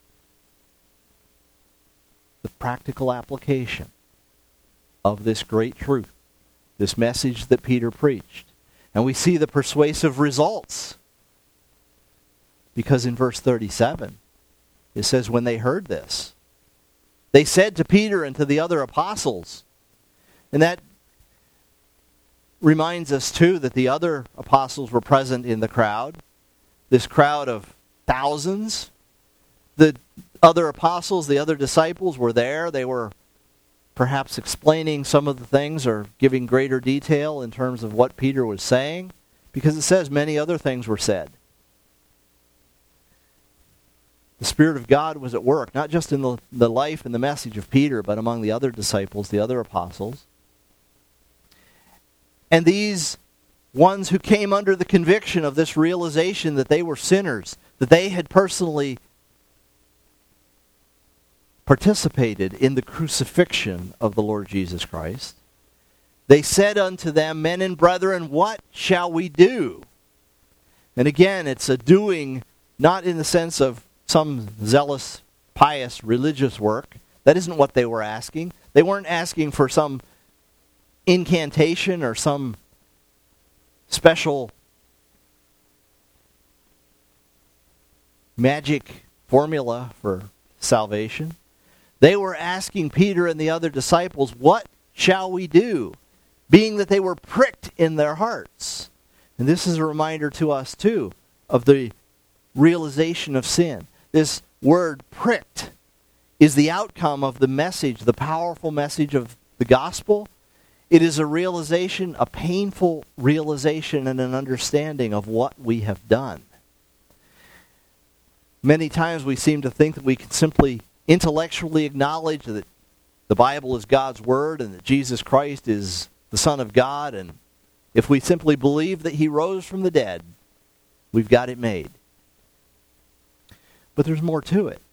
the practical application of this great truth, this message that Peter preached. And we see the persuasive results. Because in verse thirty-seven, it says, when they heard this, they said to Peter and to the other apostles, And that reminds us, too, that the other apostles were present in the crowd. This crowd of thousands. The other apostles, the other disciples were there. They were perhaps explaining some of the things or giving greater detail in terms of what Peter was saying, because it says many other things were said. The Spirit of God was at work, not just in the, the life and the message of Peter, but among the other disciples, the other apostles. And these ones who came under the conviction of this realization that they were sinners, that they had personally participated in the crucifixion of the Lord Jesus Christ, they said unto them, men and brethren, what shall we do? And again, it's a doing, not in the sense of some zealous, pious, religious work. That isn't what they were asking. They weren't asking for some incantation or some special magic formula for salvation. They were asking Peter and the other disciples, what shall we do? Being that they were pricked in their hearts. And this is a reminder to us, too, of the realization of sin. This word pricked is the outcome of the message, the powerful message of the gospel. It is a realization, a painful realization and an understanding of what we have done. Many times we seem to think that we can simply intellectually acknowledge that the Bible is God's Word and that Jesus Christ is the Son of God, and if we simply believe that He rose from the dead, we've got it made. But there's more to it.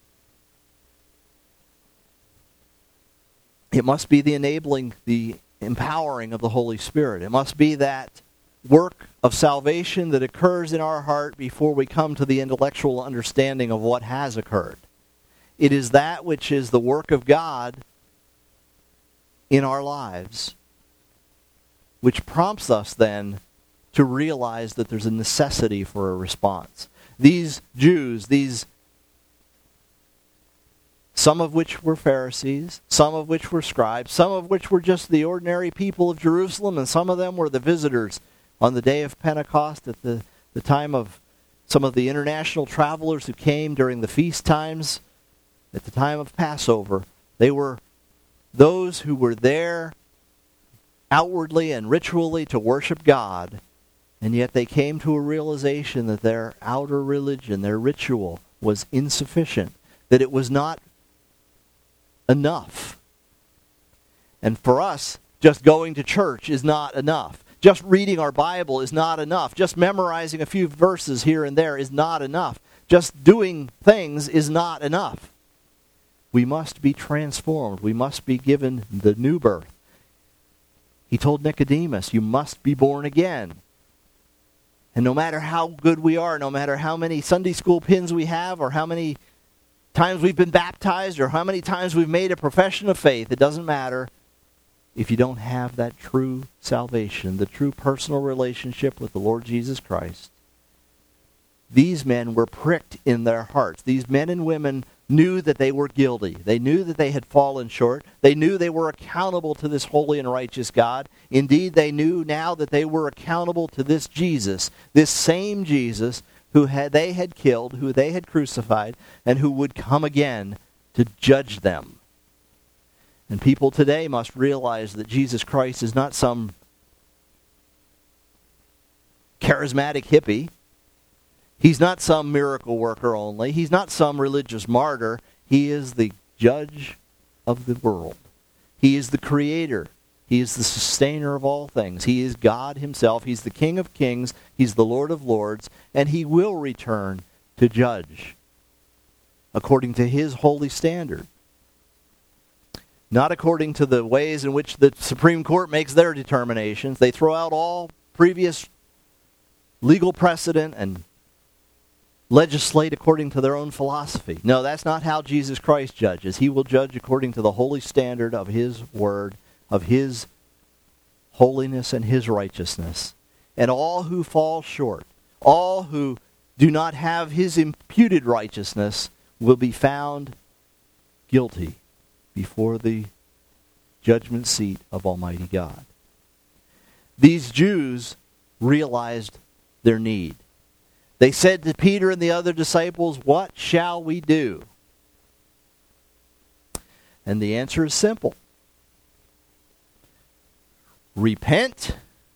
It must be the enabling, the empowering of the Holy Spirit. It must be that work of salvation that occurs in our heart before we come to the intellectual understanding of what has occurred. It is that which is the work of God in our lives, which prompts us then to realize that there's a necessity for a response. These Jews, these some of which were Pharisees, some of which were scribes, some of which were just the ordinary people of Jerusalem, and some of them were the visitors on the day of Pentecost at the, the time of some of the international travelers who came during the feast times, at the time of Passover. They were those who were there outwardly and ritually to worship God, and yet they came to a realization that their outer religion, their ritual, was insufficient, that it was not enough. And for us, just going to church is not enough. Just reading our Bible is not enough. Just memorizing a few verses here and there is not enough. Just doing things is not enough. We must be transformed. We must be given the new birth. He told Nicodemus, you must be born again. And no matter how good we are, no matter how many Sunday school pins we have, or how many times we've been baptized, or how many times we've made a profession of faith, it doesn't matter if you don't have that true salvation, the true personal relationship with the Lord Jesus Christ. These men were pricked in their hearts. These men and women knew that they were guilty. They knew that they had fallen short. They knew they were accountable to this holy and righteous God. Indeed, they knew now that they were accountable to this Jesus, this same Jesus who had, they had killed, who they had crucified, and who would come again to judge them. And people today must realize that Jesus Christ is not some charismatic hippie. He's not some miracle worker only. He's not some religious martyr. He is the judge of the world. He is the creator. He is the sustainer of all things. He is God himself. He's the King of kings. He's the Lord of lords. And he will return to judge according to his holy standard. Not according to the ways in which the Supreme Court makes their determinations. They throw out all previous legal precedent and legislate according to their own philosophy. No, that's not how Jesus Christ judges. He will judge according to the holy standard of his word, of his holiness and his righteousness. And all who fall short, all who do not have his imputed righteousness, will be found guilty before the judgment seat of Almighty God. These Jews realized their need. They said to Peter and the other disciples, "What shall we do?" And the answer is simple. Repent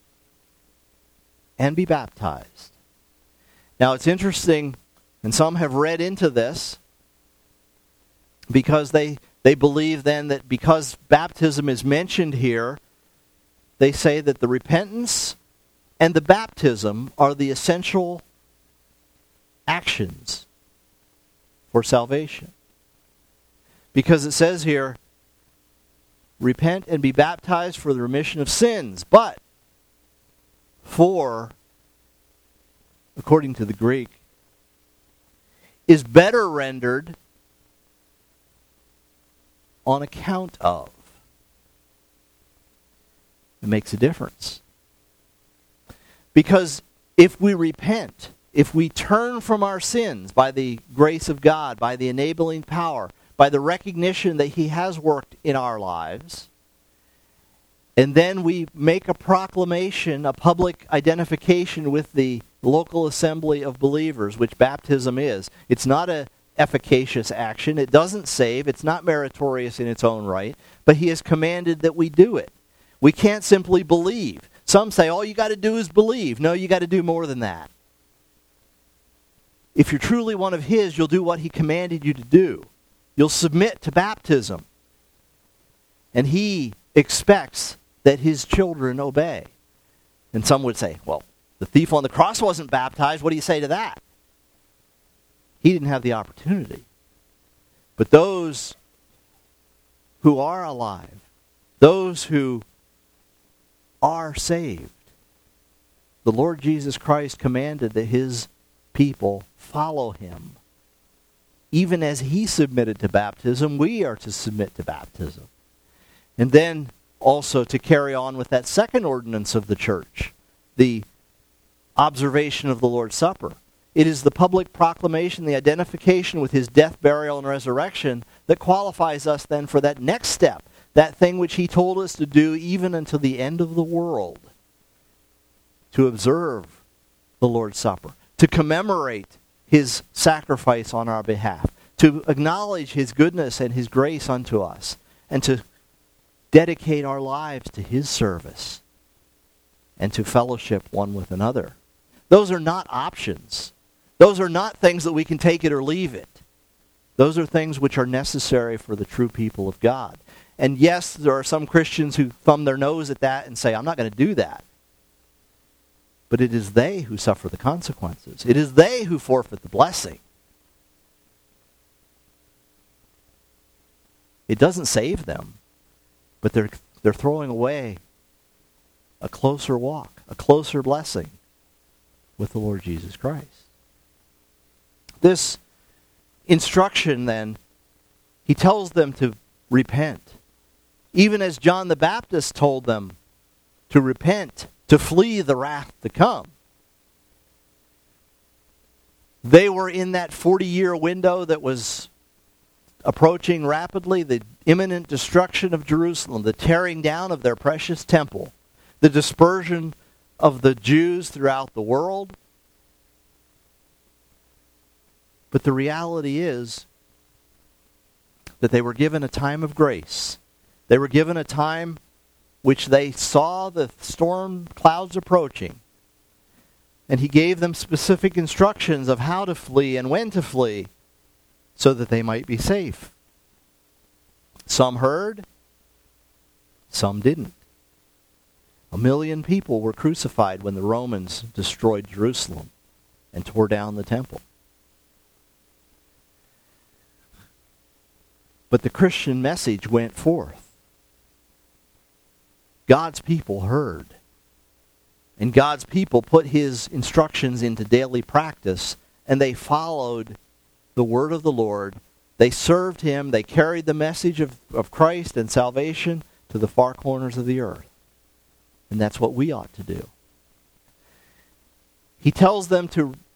and be baptized. Now it's interesting, and some have read into this, because they, they believe then that because baptism is mentioned here, they say that the repentance and the baptism are the essential actions for salvation. Because it says here, repent and be baptized for the remission of sins. But for, according to the Greek, is better rendered on account of. It makes a difference. Because if we repent, if we turn from our sins by the grace of God, by the enabling power, by the recognition that He has worked in our lives, and then we make a proclamation, a public identification with the local assembly of believers, which baptism is. It's not an efficacious action. It doesn't save. It's not meritorious in its own right. But He has commanded that we do it. We can't simply believe. Some say, all you got to do is believe. No, you got to do more than that. If you're truly one of His, you'll do what He commanded you to do. You'll submit to baptism. And He expects that His children obey. And some would say, well, the thief on the cross wasn't baptized. What do you say to that? He didn't have the opportunity. But those who are alive, those who are saved, the Lord Jesus Christ commanded that His people follow Him. Even as He submitted to baptism, we are to submit to baptism. And then also to carry on with that second ordinance of the church, the observation of the Lord's Supper. It is the public proclamation, the identification with His death, burial, and resurrection that qualifies us then for that next step, that thing which He told us to do even until the end of the world, to observe the Lord's Supper, to commemorate His sacrifice on our behalf, to acknowledge His goodness and His grace unto us, and to dedicate our lives to His service and to fellowship one with another. Those are not options. Those are not things that we can take it or leave it. Those are things which are necessary for the true people of God. And yes, there are some Christians who thumb their nose at that and say, I'm not going to do that. But it is they who suffer the consequences. It is they who forfeit the blessing. It doesn't save them, but they're they're throwing away a closer walk, a closer blessing with the Lord Jesus Christ. This instruction then, He tells them to repent. Even as John the Baptist told them to repent, to flee the wrath to come. They were in that forty-year window that was approaching rapidly, the imminent destruction of Jerusalem, the tearing down of their precious temple, the dispersion of the Jews throughout the world. But the reality is that they were given a time of grace. They were given a time which they saw the storm clouds approaching. And He gave them specific instructions of how to flee and when to flee so that they might be safe. Some heard, some didn't. A million people were crucified when the Romans destroyed Jerusalem and tore down the temple. But the Christian message went forth. God's people heard. And God's people put His instructions into daily practice, and they followed the word of the Lord. They served Him. They carried the message of, of Christ and salvation to the far corners of the earth. And that's what we ought to do. He tells them to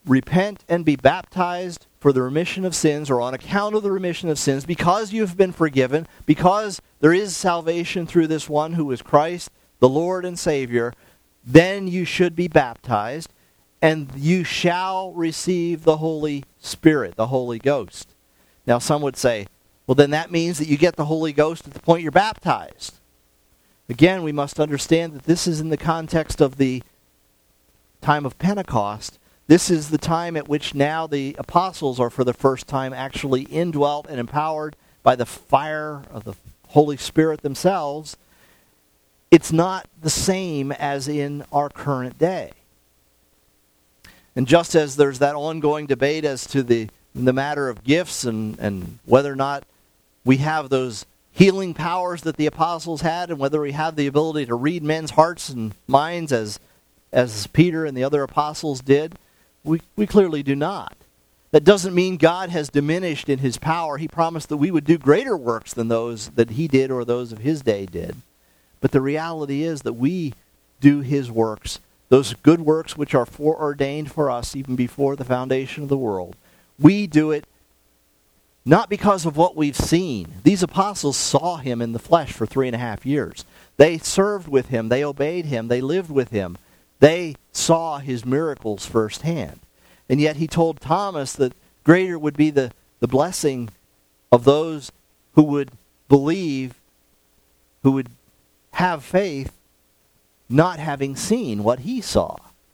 repent and be baptized for the remission of sins, or on account of the remission of sins, because you have been forgiven, because there is salvation through this one who is Christ, the Lord and Savior, then you should be baptized, and you shall receive the Holy Spirit, the Holy Ghost. Now some would say, well, then that means that you get the Holy Ghost at the point you're baptized. Again, we must understand that this is in the context of the time of Pentecost. This is the time at which now the apostles are for the first time actually indwelt and empowered by the fire of the Holy Spirit themselves. It's not the same as in our current day. And just as there's that ongoing debate as to the, the matter of gifts and, and whether or not we have those healing powers that the apostles had, and whether we have the ability to read men's hearts and minds as, as Peter and the other apostles did, we, we clearly do not. That doesn't mean God has diminished in his power. He promised that we would do greater works than those that he did or those of his day did. But the reality is that we do his works, those good works which are foreordained for us even before the foundation of the world. We do it not because of what we've seen. These apostles saw him in the flesh for three and a half years. They served with him. They obeyed him. They lived with him. They saw his miracles firsthand. And yet he told Thomas that greater would be the, the blessing of those who would believe, who would have faith, not having seen what he saw.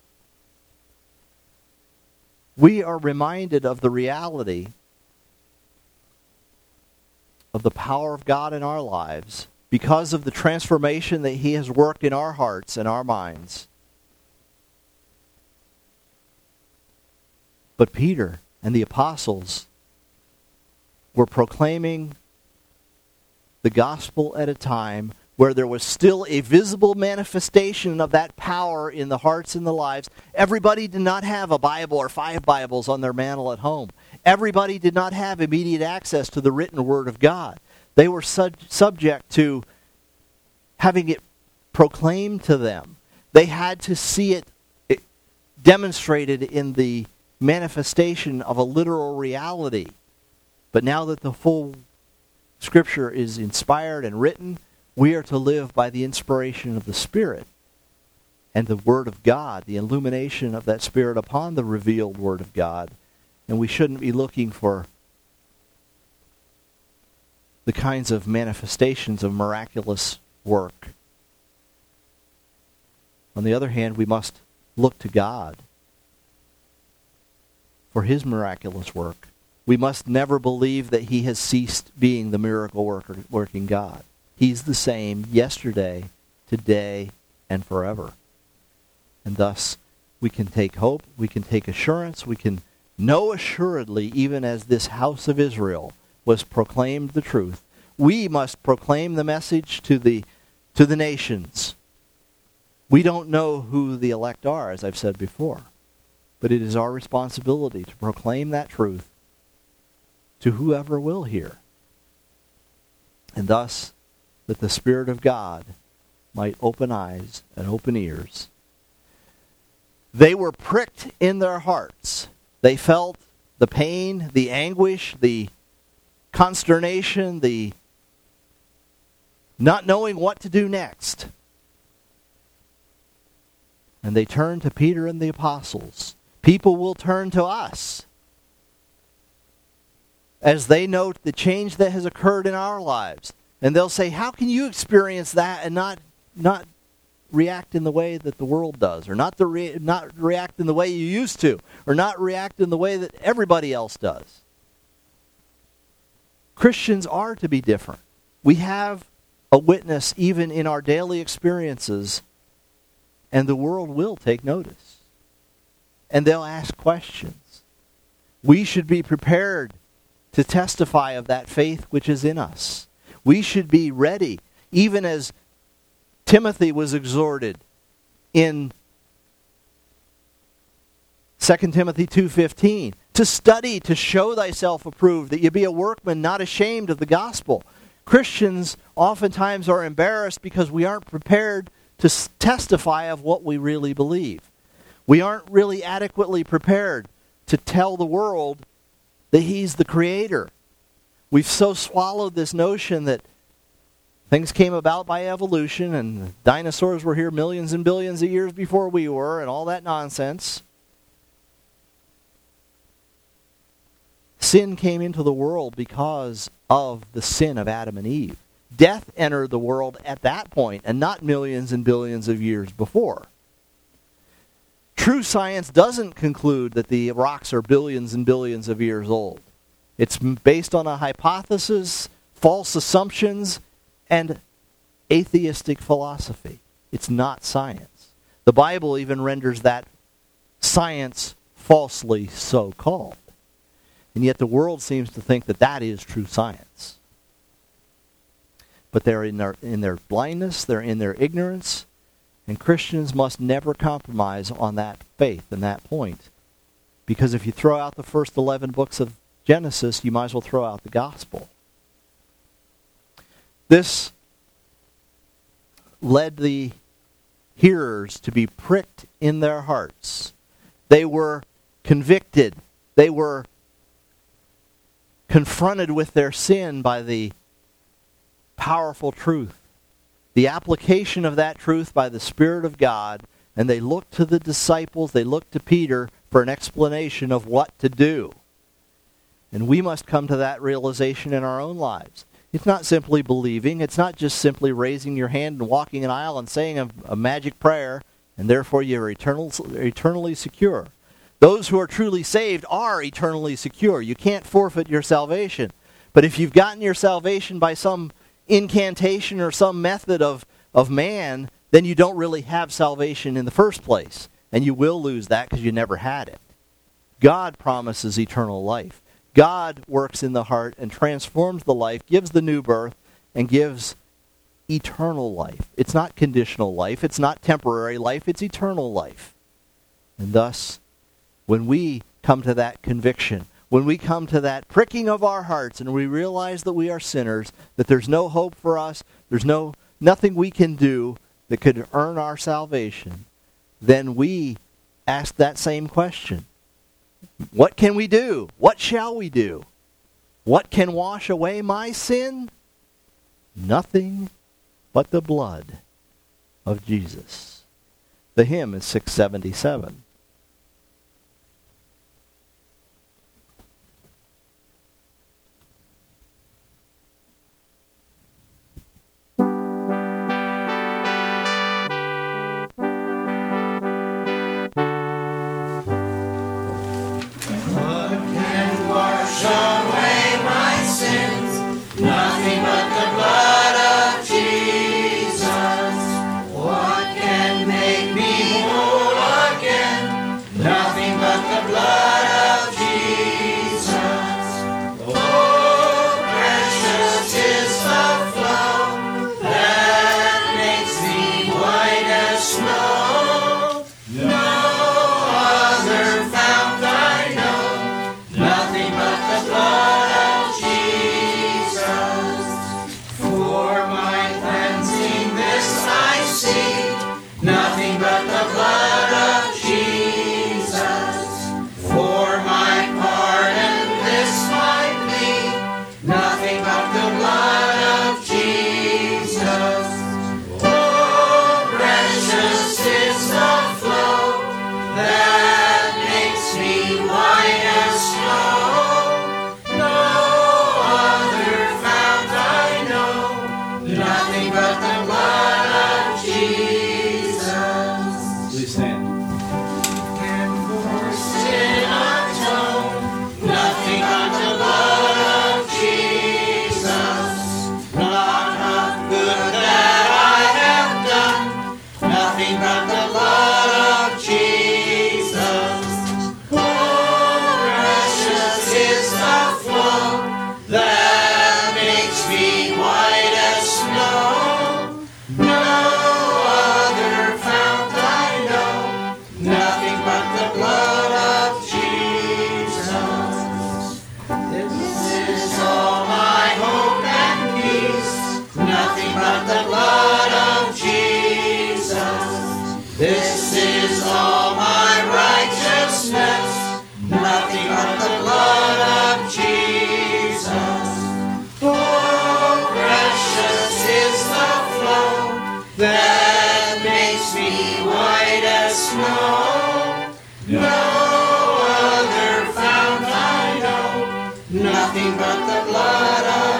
We are reminded of the reality of the power of God in our lives because of the transformation that he has worked in our hearts and our minds. But Peter and the apostles were proclaiming the gospel at a time where there was still a visible manifestation of that power in the hearts and the lives. Everybody did not have a Bible or five Bibles on their mantle at home. Everybody did not have immediate access to the written Word of God. They were sub- subject to having it proclaimed to them. They had to see it, it demonstrated in the manifestation of a literal reality. But now that the full Scripture is inspired and written, we are to live by the inspiration of the Spirit and the Word of God, the illumination of that Spirit upon the revealed Word of God. And we shouldn't be looking for the kinds of manifestations of miraculous work. On the other hand, we must look to God for his miraculous work. We must never believe that he has ceased being the miracle worker, working God. He's the same yesterday, today, and forever. And thus, we can take hope, we can take assurance, we can know assuredly, even as this house of Israel was proclaimed the truth, we must proclaim the message to the to the nations. We don't know who the elect are, as I've said before, but it is our responsibility to proclaim that truth to whoever will hear. And thus, that the Spirit of God might open eyes and open ears. They were pricked in their hearts. They felt the pain, the anguish, the consternation, the not knowing what to do next. And they turned to Peter and the apostles. People will turn to us as they note the change that has occurred in our lives. And they'll say, how can you experience that and not not react in the way that the world does, or not the re- not react in the way you used to, or not react in the way that everybody else does? Christians are to be different. We have a witness even in our daily experiences, and the world will take notice. And they'll ask questions. We should be prepared to testify of that faith which is in us. We should be ready, even as Timothy was exhorted in Second Timothy two fifteen, to study, to show thyself approved, that you be a workman not ashamed of the gospel. Christians oftentimes are embarrassed because we aren't prepared to testify of what we really believe. We aren't really adequately prepared to tell the world that he's the creator. We've so swallowed this notion that things came about by evolution and dinosaurs were here millions and billions of years before we were and all that nonsense. Sin came into the world because of the sin of Adam and Eve. Death entered the world at that point and not millions and billions of years before. True science doesn't conclude that the rocks are billions and billions of years old. It's based on a hypothesis, false assumptions, and atheistic philosophy. It's not science. The Bible even renders that science falsely so called. And yet the world seems to think that that is true science. But they're in their, in their blindness, they're in their ignorance, and Christians must never compromise on that faith and that point. Because if you throw out the first eleven books of Genesis, you might as well throw out the gospel. This led the hearers to be pricked in their hearts. They were convicted. They were confronted with their sin by the powerful truth, the application of that truth by the Spirit of God, and they looked to the disciples, they looked to Peter for an explanation of what to do. And we must come to that realization in our own lives. It's not simply believing, it's not just simply raising your hand and walking an aisle and saying a, a magic prayer, and therefore you're eternal, eternally secure. Those who are truly saved are eternally secure. You can't forfeit your salvation. But if you've gotten your salvation by some incantation or some method of, of man, then you don't really have salvation in the first place. And you will lose that because you never had it. God promises eternal life. God works in the heart and transforms the life, gives the new birth, and gives eternal life. It's not conditional life. It's not temporary life. It's eternal life. And thus, when we come to that conviction, when we come to that pricking of our hearts and we realize that we are sinners, that there's no hope for us, there's no nothing we can do that could earn our salvation, then we ask that same question. What can we do? What shall we do? What can wash away my sin? Nothing but the blood of Jesus. The hymn is six seventy-seven. What can make me whole again? the blood of Jesus. Oh, precious is the flow that makes me white as snow. No other fount I know, nothing but the blood of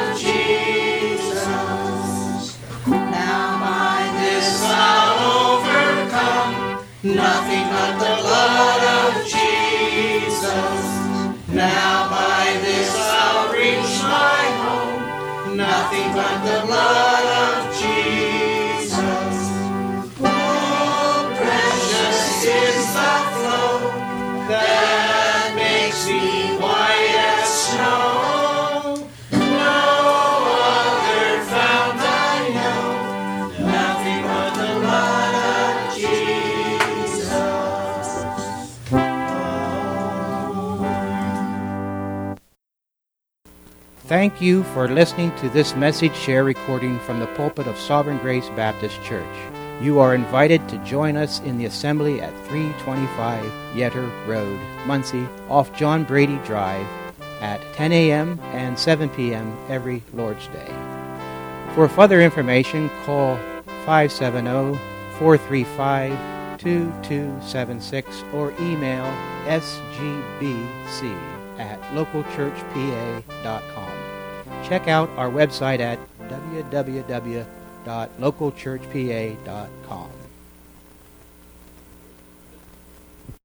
Jesus. Now by this I'll overcome, nothing but the blood of Jesus. Now by this I'll reach my home, nothing but the blood of Jesus. Oh, precious is the flow that makes me white as snow. No other fount I know, nothing but the blood of Jesus. Thank you for listening to this message share recording from the pulpit of Sovereign Grace Baptist Church. You are invited to join us in the assembly at three twenty-five Yetter Road, Muncie, off John Brady Drive, at ten a.m. and seven p.m. every Lord's Day. For further information, call five seven zero, four three five, two two seven six or email s g b c at local church p a dot com. Check out our website at w w w dot local church p a dot com.